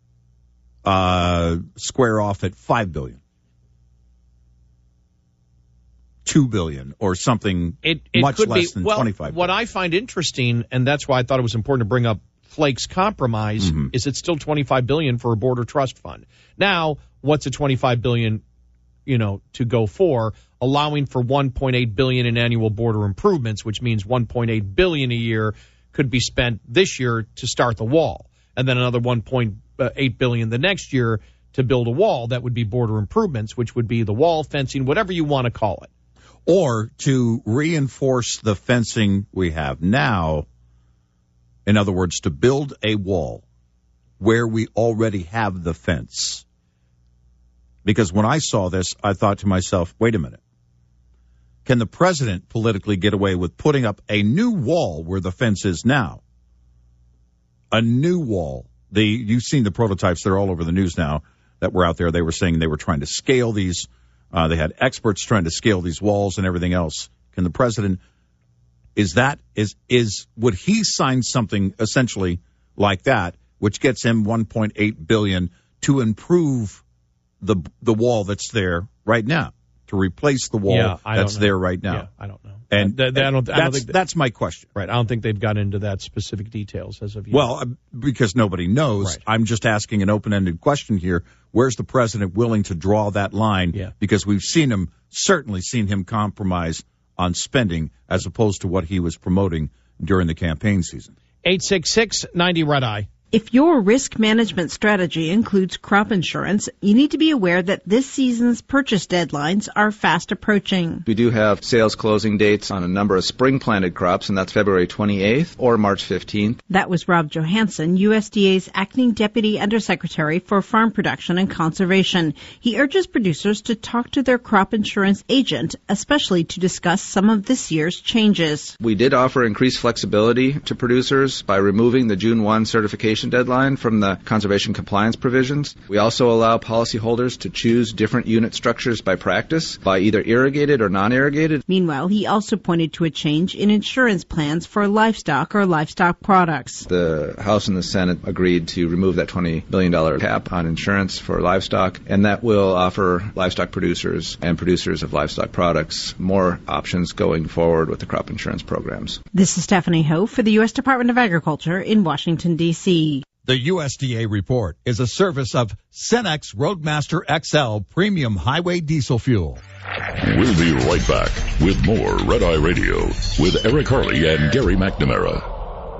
[SPEAKER 1] uh, square off at five billion dollars? Two billion or something
[SPEAKER 3] It, it
[SPEAKER 1] much
[SPEAKER 3] could
[SPEAKER 1] less
[SPEAKER 3] be,
[SPEAKER 1] than
[SPEAKER 3] well,
[SPEAKER 1] twenty-five.
[SPEAKER 3] What I find interesting, and that's why I thought it was important to bring up Flake's compromise,
[SPEAKER 1] Mm-hmm.
[SPEAKER 3] is it's still twenty-five billion dollars for a border trust fund. Now, what's a twenty-five billion dollars, you know, to go for? Allowing for one point eight billion dollars in annual border improvements, which means one point eight billion dollars a year could be spent this year to start the wall, and then another one point eight billion dollars the next year to build a wall. That would be border improvements, which would be the wall, fencing, whatever you want to call it.
[SPEAKER 1] Or to reinforce the fencing we have now. In other words, to build a wall where we already have the fence. Because when I saw this, I thought to myself, wait a minute. Can the president politically get away with putting up a new wall where the fence is now? A new wall. The, you've seen the prototypes. They're all over the news now that were out there. They were saying they were trying to scale these. Uh, they had experts trying to scale these walls and everything else. Can the president, is that, is, is, would he sign something essentially like that, which gets him one point eight billion dollars to improve the, the wall that's there right now, to replace the wall
[SPEAKER 3] Yeah, I
[SPEAKER 1] that's
[SPEAKER 3] don't know.
[SPEAKER 1] there right now?
[SPEAKER 3] Yeah, I don't know.
[SPEAKER 1] And
[SPEAKER 3] Th- th- I don't, I don't
[SPEAKER 1] that's,
[SPEAKER 3] think that,
[SPEAKER 1] that's my question.
[SPEAKER 3] right. I don't think they've got into that specific details as of yet.
[SPEAKER 1] Well, uh, because nobody knows,
[SPEAKER 3] Right.
[SPEAKER 1] I'm just asking an open-ended question here. Where's the president willing to draw that line?
[SPEAKER 3] Yeah.
[SPEAKER 1] Because we've seen him, certainly seen him compromise on spending as opposed to what he was promoting during the campaign season.
[SPEAKER 3] eight six six, ninety Red Eye.
[SPEAKER 7] If your risk management strategy includes crop insurance, you need to be aware that this season's purchase deadlines are fast approaching.
[SPEAKER 8] We do have sales closing dates on a number of spring-planted crops, and that's February twenty-eighth or March fifteenth.
[SPEAKER 7] That was Rob Johansson, U S D A's Acting Deputy Undersecretary for Farm Production and Conservation. He urges producers to talk to their crop insurance agent, especially to discuss some of this year's changes.
[SPEAKER 8] We did offer increased flexibility to producers by removing the June first certification deadline from the conservation compliance provisions. We also allow policyholders to choose different unit structures by practice, by either irrigated or non-irrigated.
[SPEAKER 7] Meanwhile, he also pointed to a change in insurance plans for livestock or livestock products.
[SPEAKER 8] The House and the Senate agreed to remove that twenty billion dollars cap on insurance for livestock, and that will offer livestock producers and producers of livestock products more options going forward with the crop insurance programs.
[SPEAKER 7] This is Stephanie Ho for the U S Department of Agriculture in Washington, D C
[SPEAKER 9] The U S D A report is a service of Cenex Roadmaster X L Premium Highway Diesel Fuel.
[SPEAKER 2] We'll be right back with more Red Eye Radio with Eric Harley and Gary McNamara.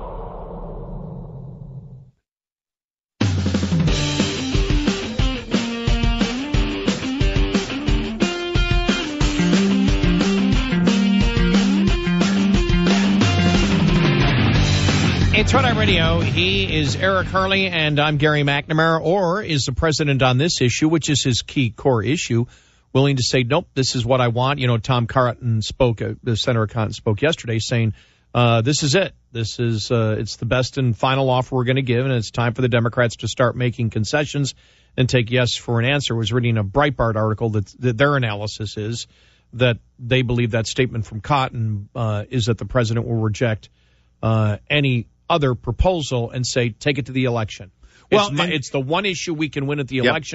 [SPEAKER 3] It's Red Eye Radio. He is Eric Harley, and I'm Gary McNamara. Or is the president on this issue, which is his key core issue, willing to say, nope, this is what I want? You know, Tom Cotton spoke, uh, Senator Cotton spoke yesterday saying, uh, this is it. This is, uh, it's the best and final offer we're going to give, and it's time for the Democrats to start making concessions and take yes for an answer. I was reading a Breitbart article that, that their analysis is that they believe that statement from Cotton uh, is that the president will reject uh, any other proposal and say, take it to the election.
[SPEAKER 1] Well,
[SPEAKER 3] it's,
[SPEAKER 1] and,
[SPEAKER 3] it's the one issue we can win at the
[SPEAKER 1] yep.
[SPEAKER 3] election.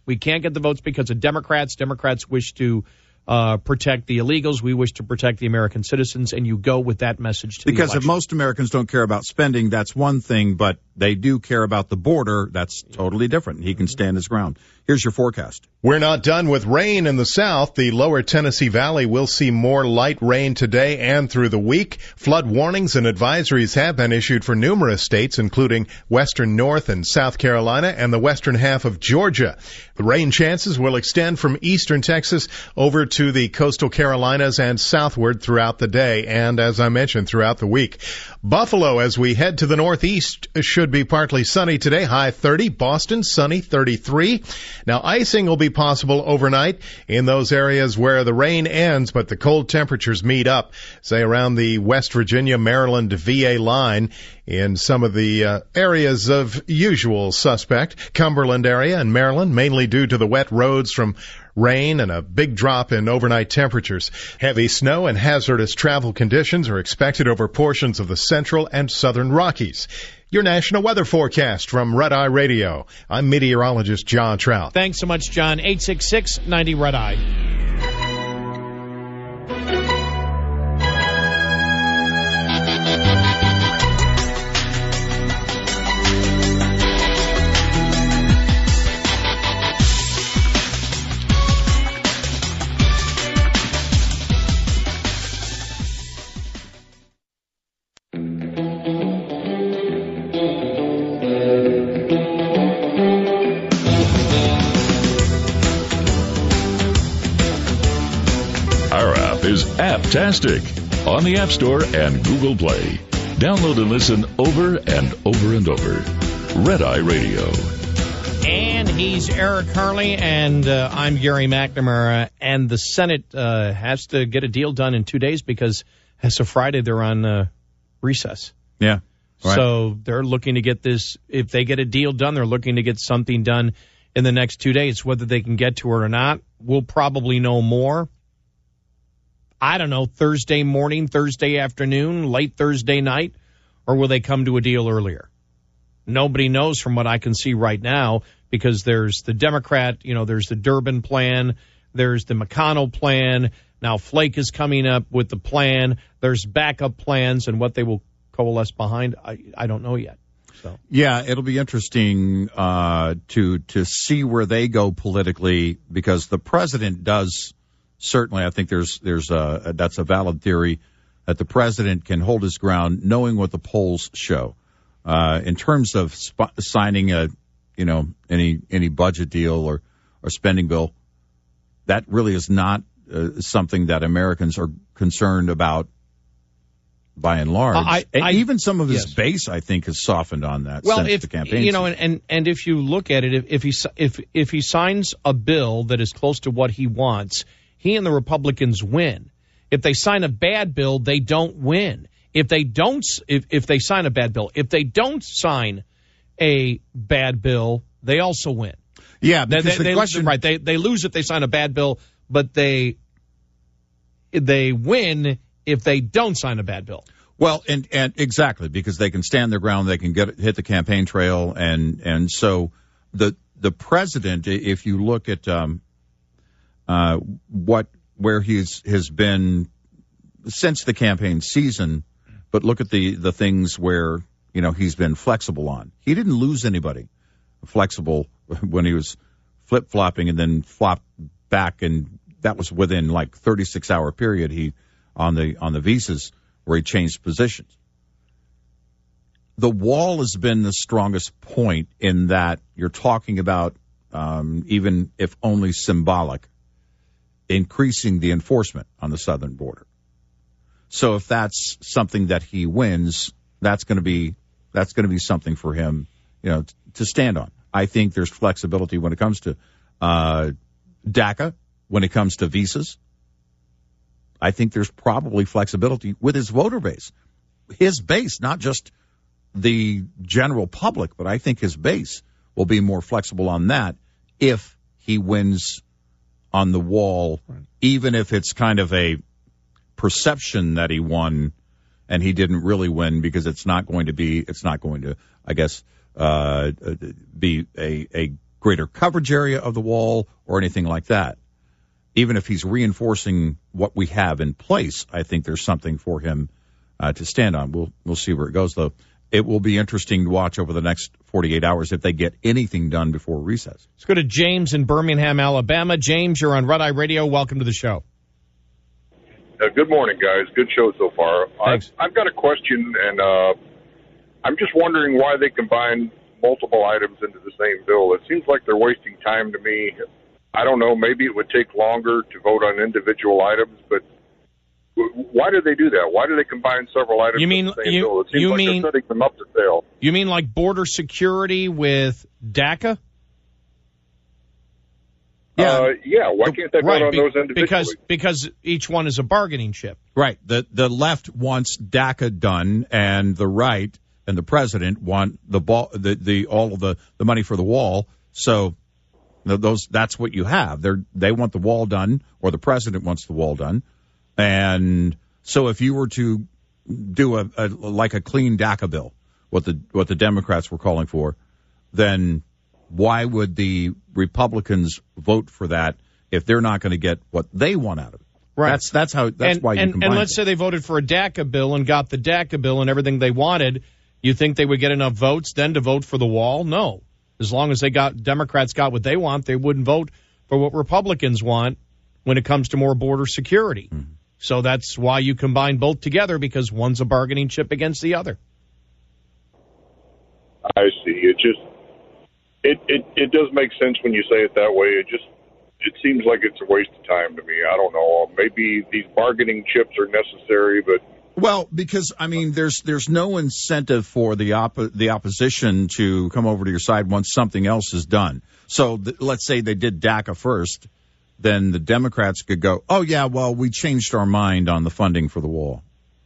[SPEAKER 3] We can't get the votes because of Democrats. Democrats wish to uh, protect the illegals. We wish to protect the American citizens, and you go with that message to
[SPEAKER 1] because
[SPEAKER 3] the
[SPEAKER 1] if most Americans don't care about spending, that's one thing, but they do care about the border. That's totally different. He can stand his ground. Here's your forecast.
[SPEAKER 10] We're not done with rain in the south. The lower Tennessee Valley will see more light rain today and through the week. Flood warnings and advisories have been issued for numerous states, including western North and South Carolina and the western half of Georgia. The rain chances will extend from eastern Texas over to the coastal Carolinas and southward throughout the day and, as I mentioned, throughout the week. Buffalo, as we head to the northeast, should be partly sunny today, high thirty. Boston, sunny, thirty-three. Now, icing will be possible overnight in those areas where the rain ends, but the cold temperatures meet up, say around the West Virginia, Maryland, V A line. In some of the uh, areas of usual suspect, Cumberland area and Maryland, mainly due to the wet roads from rain and a big drop in overnight temperatures. Heavy snow and hazardous travel conditions are expected over portions of the central and southern Rockies. Your national weather forecast from Red Eye Radio. I'm meteorologist John Trout.
[SPEAKER 3] Thanks so much, John. eight six six, ninety Red Eye.
[SPEAKER 2] Is Apptastic on the App Store and Google Play. Download and listen over and over and over. Red Eye Radio.
[SPEAKER 3] And he's Eric Harley, and uh, I'm Gary McNamara. And the Senate uh, has to get a deal done in two days because as of Friday they're on uh, recess.
[SPEAKER 1] Yeah. Right.
[SPEAKER 3] So they're looking to get this. If they get a deal done, they're looking to get something done in the next two days. Whether they can get to it or not, we'll probably know more. I don't know, Thursday morning, Thursday afternoon, late Thursday night, or will they come to a deal earlier? Nobody knows from what I can see right now because there's the Democrat, you know, there's the Durbin plan, there's the McConnell plan. Now Flake is coming up with the plan. There's backup plans, and what they will coalesce behind, I, I don't know yet. So
[SPEAKER 1] yeah, it'll be interesting uh, to to see where they go politically because the president does. Certainly, I think there's there's a, that's a valid theory that the president can hold his ground, knowing what the polls show. Uh, in terms of sp- signing a, you know, any any budget deal or, or spending bill, that really is not uh, something that Americans are concerned about. By and large,
[SPEAKER 3] I, I,
[SPEAKER 1] and even some of his
[SPEAKER 3] yes.
[SPEAKER 1] base, I think, has softened on that.
[SPEAKER 3] Well,
[SPEAKER 1] since
[SPEAKER 3] if
[SPEAKER 1] the campaign
[SPEAKER 3] you know, and, and and if you look at it, if, if he if if he signs a bill that is close to what he wants. He and the Republicans win. If they sign a bad bill, they don't win. If they don't, if, if they sign a bad bill, if they don't sign a bad bill, they also win.
[SPEAKER 1] Yeah,
[SPEAKER 3] they,
[SPEAKER 1] because
[SPEAKER 3] they,
[SPEAKER 1] the
[SPEAKER 3] they,
[SPEAKER 1] question,
[SPEAKER 3] right? They they lose if they sign a bad bill, but they they win if they don't sign a bad bill.
[SPEAKER 1] Well, and and exactly because they can stand their ground, they can get hit the campaign trail, and and so the the president, if you look at. Um, Uh, what where he's has been since the campaign season, but look at the, the things where you know he's been flexible on. He didn't lose anybody flexible when he was flip flopping and then flopped back, and that was within like thirty-six hour period. He on the on the visas where he changed positions. The wall has been the strongest point in that you're talking about um, even if only symbolic. Increasing the enforcement on the southern border. So if that's something that he wins, that's going to be that's going to be something for him, you know, t- to stand on. I think there's flexibility when it comes to uh, DACA, when it comes to visas. I think there's probably flexibility with his voter base, his base, not just the general public, but I think his base will be more flexible on that if he wins. On the wall, right. Even if it's kind of a perception that he won and he didn't really win because it's not going to be, it's not going to, I guess, uh, be a, a greater coverage area of the wall or anything like that. Even if he's reinforcing what we have in place, I think there's something for him uh, to stand on. We'll we'll see where it goes, though. It will be interesting to watch over the next forty-eight hours if they get anything done before recess.
[SPEAKER 3] Let's go to James in Birmingham, Alabama. James, you're on Red Eye Radio. Welcome to the show.
[SPEAKER 11] Uh, good morning, guys. Good show so far.
[SPEAKER 3] Thanks.
[SPEAKER 11] I've, I've got a question, and uh, I'm just wondering why they combine multiple items into the same bill. It seems like they're wasting time to me. I don't know. Maybe it would take longer to vote on individual items, but why do they do that? Why do they combine several items
[SPEAKER 3] you mean,
[SPEAKER 11] in the same
[SPEAKER 3] you,
[SPEAKER 11] bill? It seems
[SPEAKER 3] you
[SPEAKER 11] like
[SPEAKER 3] mean,
[SPEAKER 11] they're setting them up to fail.
[SPEAKER 3] You mean like border security with DACA?
[SPEAKER 11] Yeah, uh, yeah. Why can't they vote
[SPEAKER 3] right,
[SPEAKER 11] on
[SPEAKER 3] be,
[SPEAKER 11] those individually?
[SPEAKER 3] Because because each one is a bargaining chip.
[SPEAKER 1] Right. The the left wants DACA done, and the right and the president want the ball, the, the all of the, the money for the wall. So those that's what you have. They they want the wall done, or the president wants the wall done, and so if you were to do a, a like a clean DACA bill, what the what the Democrats were calling for, then why would the Republicans vote for that if they're not going to get what they want out of it?
[SPEAKER 3] Right.
[SPEAKER 1] That's that's how that's
[SPEAKER 3] and,
[SPEAKER 1] why you
[SPEAKER 3] and,
[SPEAKER 1] combine
[SPEAKER 3] And let's
[SPEAKER 1] it.
[SPEAKER 3] say they voted for a DACA bill and got the DACA bill and everything they wanted. You think they would get enough votes then to vote for the wall? No. As long as they got Democrats got what they want, they wouldn't vote for what Republicans want when it comes to more border security. Mm-hmm. So that's why you combine both together, because one's a bargaining chip against the other.
[SPEAKER 11] I see. It just it, it it does make sense when you say it that way. It just it seems like it's a waste of time to me. I don't know. Maybe these bargaining chips are necessary, but
[SPEAKER 1] well, because I mean, there's there's no incentive for the op- the opposition to come over to your side once something else is done. So th- let's say they did DACA first, then the Democrats could go, oh yeah, well we changed our mind on the funding for the wall.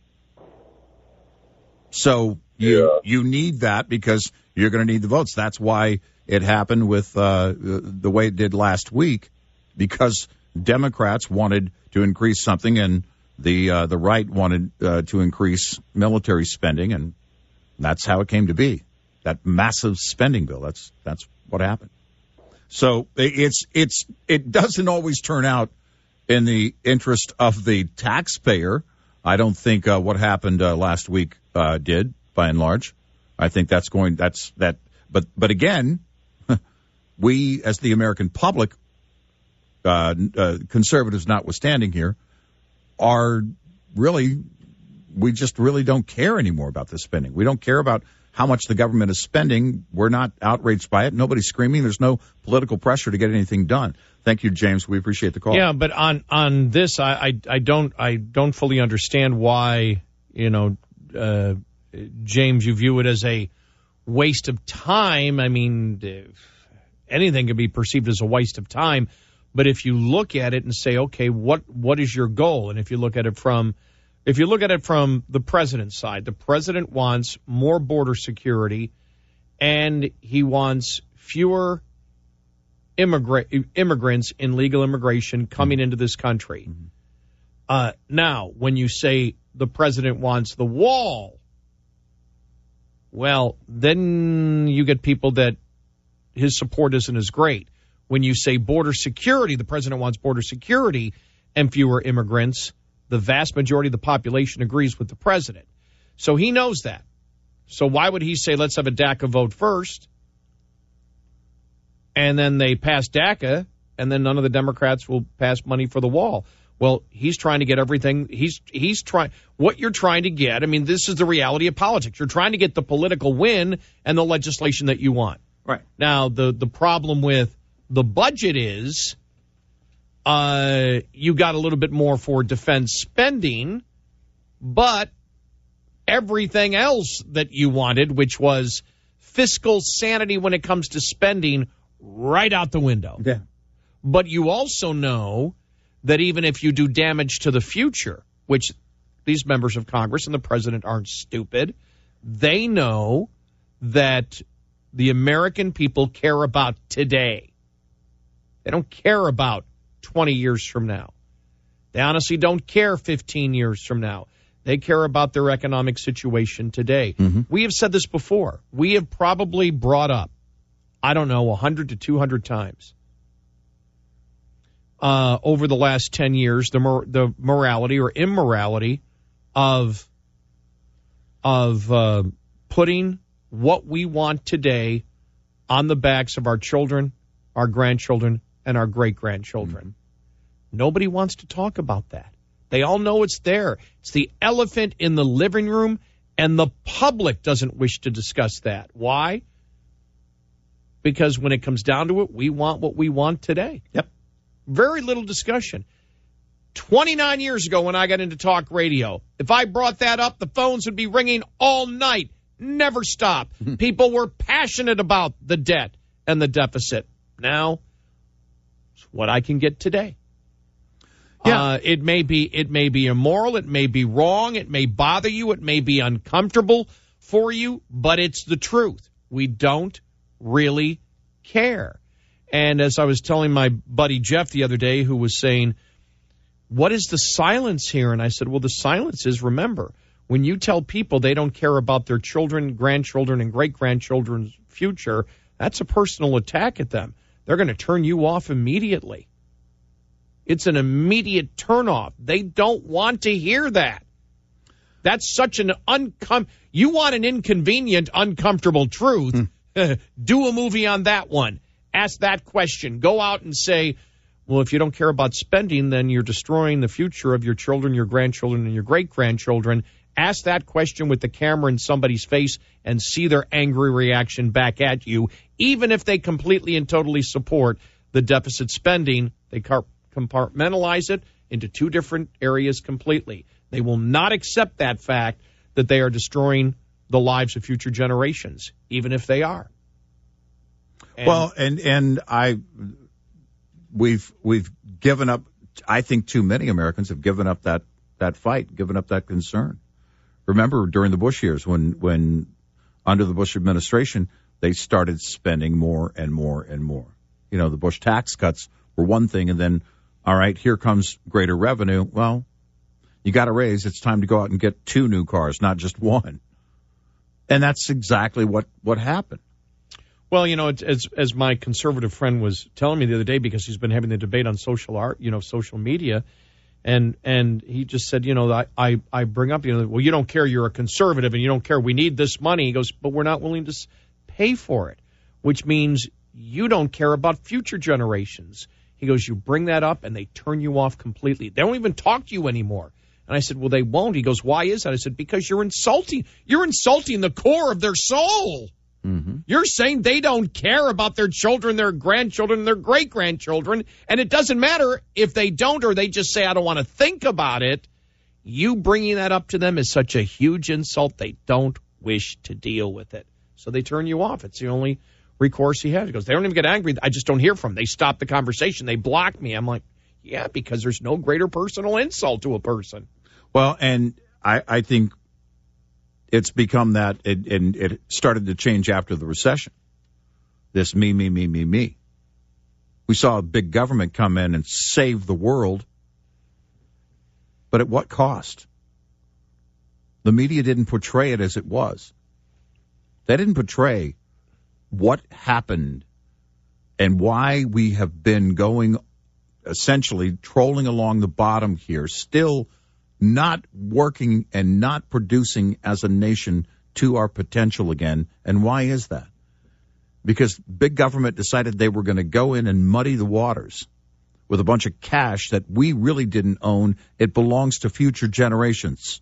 [SPEAKER 1] So you
[SPEAKER 11] yeah.
[SPEAKER 1] you need that because you're going to need the votes. That's why it happened with uh, the way it did last week, because Democrats wanted to increase something and the uh, the right wanted uh, to increase military spending, and that's how it came to be. That massive spending bill. That's that's what happened. So it's it's it doesn't always turn out in the interest of the taxpayer. I don't think uh, what happened uh, last week uh, did, by and large. I think that's going that's that. But but again, we as the American public, uh, uh, conservatives notwithstanding here, are really, we just really don't care anymore about this spending. We don't care about how much the government is spending. We're not outraged by it. Nobody's screaming. There's no political pressure to get anything done. Thank you, James. We appreciate the call.
[SPEAKER 3] Yeah, but on on this, I I, I don't I don't fully understand why, you know, uh, James, you view it as a waste of time. I mean, anything can be perceived as a waste of time. But if you look at it and say, okay, what what is your goal? And if you look at it from if you look at it from the president's side, the president wants more border security, and he wants fewer immigrant immigrants in legal immigration coming into this country. Mm-hmm. Uh, now, when you say the president wants the wall, well, then you get people that his support isn't as great. When you say border security, the president wants border security and fewer immigrants, the vast majority of the population agrees with the president. So he knows that. So why would he say, let's have a DACA vote first, and then they pass DACA, and then none of the Democrats will pass money for the wall? Well, he's trying to get everything. He's he's trying. What you're trying to get, I mean, this is the reality of politics. You're trying to get the political win and the legislation that you want.
[SPEAKER 1] Right.
[SPEAKER 3] Now, the, the problem with the budget is uh, you got a little bit more for defense spending, but everything else that you wanted, which was fiscal sanity when it comes to spending, right out the window.
[SPEAKER 1] Yeah.
[SPEAKER 3] But you also know that even if you do damage to the future, which these members of Congress and the president aren't stupid, they know that the American people care about today. They don't care about twenty years from now. They honestly don't care fifteen years from now. They care about their economic situation today. Mm-hmm. We have said this before. We have probably brought up I don't know, one hundred to two hundred times uh, over the last ten years, the mor- the morality or immorality of of uh, putting what we want today on the backs of our children, our grandchildren, and our great-grandchildren. Mm-hmm. Nobody wants to talk about that. They all know it's there. It's the elephant in the living room, and the public doesn't wish to discuss that. Why? Because when it comes down to it, we want what we want today.
[SPEAKER 1] Yep.
[SPEAKER 3] Very little discussion. twenty-nine years ago when I got into talk radio, if I brought that up, the phones would be ringing all night, never stop. People were passionate about the debt and the deficit. Now, it's what I can get today. Yeah. Uh, it may be it may be immoral, it may be wrong, it may bother you, it may be uncomfortable for you, but it's the truth. We don't really care. And as I was telling my buddy Jeff the other day, who was saying, what is the silence here? And I said, well, the silence is, remember, when you tell people they don't care about their children, grandchildren, and great-grandchildren's future, that's a personal attack at them. They're going to turn you off immediately. It's an immediate turnoff. They don't want to hear that. That's such an uncom. You want an inconvenient, uncomfortable truth. Mm. Do a movie on that one. Ask that question. Go out and say, well, if you don't care about spending, then you're destroying the future of your children, your grandchildren, and your great-grandchildren. Ask that question with the camera in somebody's face and see their angry reaction back at you. Even if they completely and totally support the deficit spending, they car- compartmentalize it into two different areas completely. They will not accept that fact that they are destroying the lives of future generations, even if they are.
[SPEAKER 1] And well, and and I, we've we've given up. I think too many Americans have given up that, that fight, given up that concern. Remember during the Bush years when when under the Bush administration they started spending more and more and more. You know, the Bush tax cuts were one thing, and then all right, here comes greater revenue. Well, you got to raise. It's time to go out and get two new cars, not just one. And that's exactly what, what happened.
[SPEAKER 3] Well, you know, as as my conservative friend was telling me the other day, because he's been having the debate on social art, you know, social media, and and he just said, you know, I, I, I bring up, you know, well, you don't care, you're a conservative, and you don't care, we need this money. He goes, but we're not willing to pay for it, which means you don't care about future generations. He goes, you bring that up, and they turn you off completely. They don't even talk to you anymore. And I said, well, they won't. He goes, why is that? I said, because you're insulting. You're insulting the core of their soul. Mm-hmm. You're saying they don't care about their children, their grandchildren, their great-grandchildren, and it doesn't matter if they don't or they just say, I don't want to think about it. You bringing that up to them is such a huge insult, they don't wish to deal with it. So they turn you off. It's the only recourse he has. He goes, they don't even get angry. I just don't hear from them. They stop the conversation. They block me. I'm like, yeah, because there's no greater personal insult to a person.
[SPEAKER 1] Well, and I, I think it's become that, it, and it started to change after the recession. This me, me, me, me, me. We saw a big government come in and save the world, but at what cost? The media didn't portray it as it was. They didn't portray what happened and why we have been going, essentially trolling along the bottom here, still not working and not producing as a nation to our potential again. And why is that? Because big government decided they were going to go in and muddy the waters with a bunch of cash that we really didn't own. It belongs to future generations.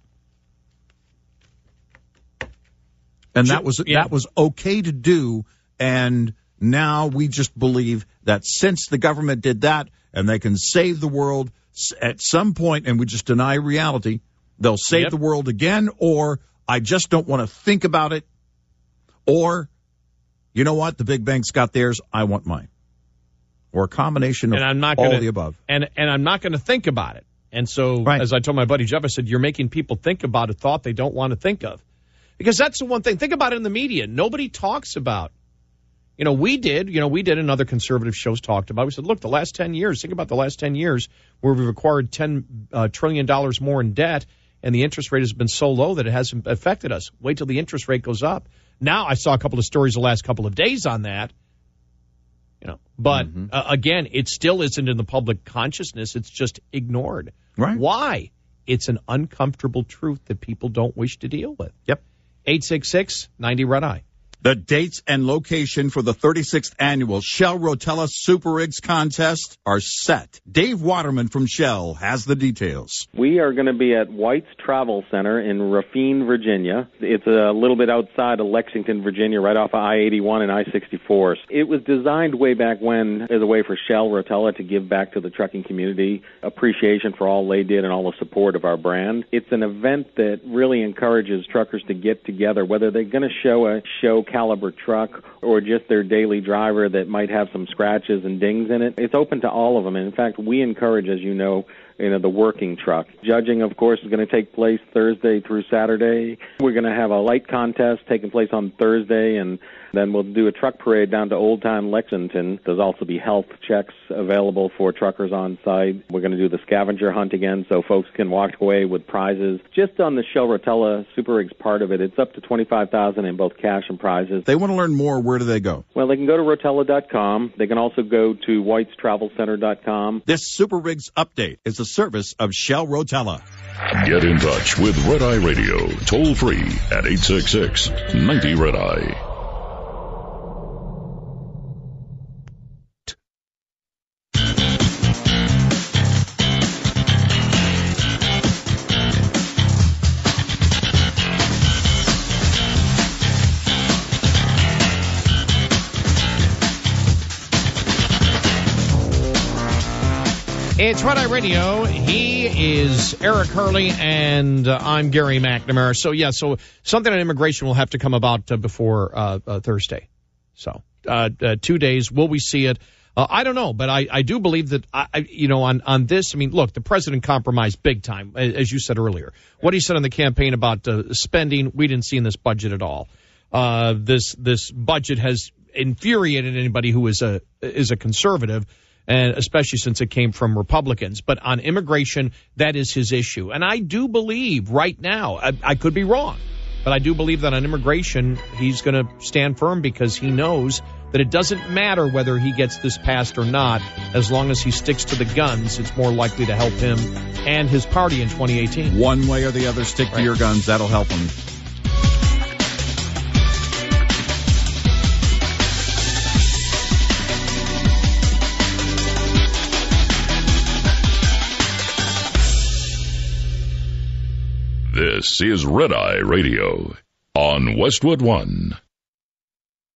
[SPEAKER 1] And that was yeah. that was okay to do. And now we just believe that since the government did that and they can save the world at some point, and we just deny reality, they'll save yep. the world again, or I just don't want to think about it, or, you know what, the big banks got theirs, I want mine. Or a combination of
[SPEAKER 3] and I'm not
[SPEAKER 1] all
[SPEAKER 3] gonna,
[SPEAKER 1] of the above.
[SPEAKER 3] And, and I'm not going to think about it. And so, right. as I told my buddy Jeff, I said, you're making people think about a thought they don't want to think of. Because that's the one thing. Think about it in the media. Nobody talks about. You know, we did, you know, we did and other conservative shows talked about. We said, look, the last ten years, think about the last ten years where we've acquired ten uh, trillion dollars more in debt, and the interest rate has been so low that it hasn't affected us. Wait till the interest rate goes up. Now, I saw a couple of stories the last couple of days on that. You know, but
[SPEAKER 1] Mm-hmm.
[SPEAKER 3] uh, again, it still isn't in the public consciousness. It's just ignored.
[SPEAKER 1] Right.
[SPEAKER 3] Why? It's an uncomfortable truth that people don't wish to deal with.
[SPEAKER 1] Yep.
[SPEAKER 3] eight six six, ninety red eye.
[SPEAKER 1] The dates and location for the thirty-sixth annual Shell Rotella Super Rigs contest are set. Dave Waterman from Shell has the details.
[SPEAKER 12] We are going to be at White's Travel Center in Rafine, Virginia. It's a little bit outside of Lexington, Virginia, right off of I eighty-one and I sixty-four. It was designed way back when as a way for Shell Rotella to give back to the trucking community, appreciation for all they did and all the support of our brand. It's an event that really encourages truckers to get together, whether they're going to show a show caliber truck or just their daily driver that might have some scratches and dings in it. It's open to all of them. And in fact, we encourage, as you know, you know, the working truck. Judging, of course, is going to take place Thursday through Saturday. We're going to have a light contest taking place on Thursday, and then we'll do a truck parade down to Old Town Lexington. There's also be health checks available for truckers on site. We're going to do the scavenger hunt again so folks can walk away with prizes. Just on the Shell Rotella Super Rigs part of it, it's up to twenty-five thousand dollars in both cash and prizes.
[SPEAKER 1] They want to learn more. Where do they go?
[SPEAKER 12] Well, they can go to rotella dot com. They can also go to whites travel center dot com.
[SPEAKER 1] This Super Rigs update is a service of Shell Rotella.
[SPEAKER 2] Get in touch with Red Eye Radio, toll free at eight six six, ninety red eye.
[SPEAKER 3] It's Red Eye Radio. He is Eric Hurley, and uh, I'm Gary McNamara. So, yeah, so something on immigration will have to come about uh, before uh, uh, Thursday. So, uh, uh, two days. Will we see it? Uh, I don't know, but I, I do believe that, I, I, you know, on, on this, I mean, look, the president compromised big time, as you said earlier. What he said on the campaign about uh, spending, we didn't see in this budget at all. Uh, this this budget has infuriated anybody who is a is a conservative, and especially since it came from Republicans. But on immigration, that is his issue. And I do believe right now, I, I could be wrong, but I do believe that on immigration, he's going to stand firm because he knows that it doesn't matter whether he gets this passed or not. As long as he sticks to the guns, it's more likely to help him and his party in twenty eighteen.
[SPEAKER 1] One way or the other, stick to
[SPEAKER 3] Right.
[SPEAKER 1] your guns. That'll help him.
[SPEAKER 2] This is Red Eye Radio on Westwood One.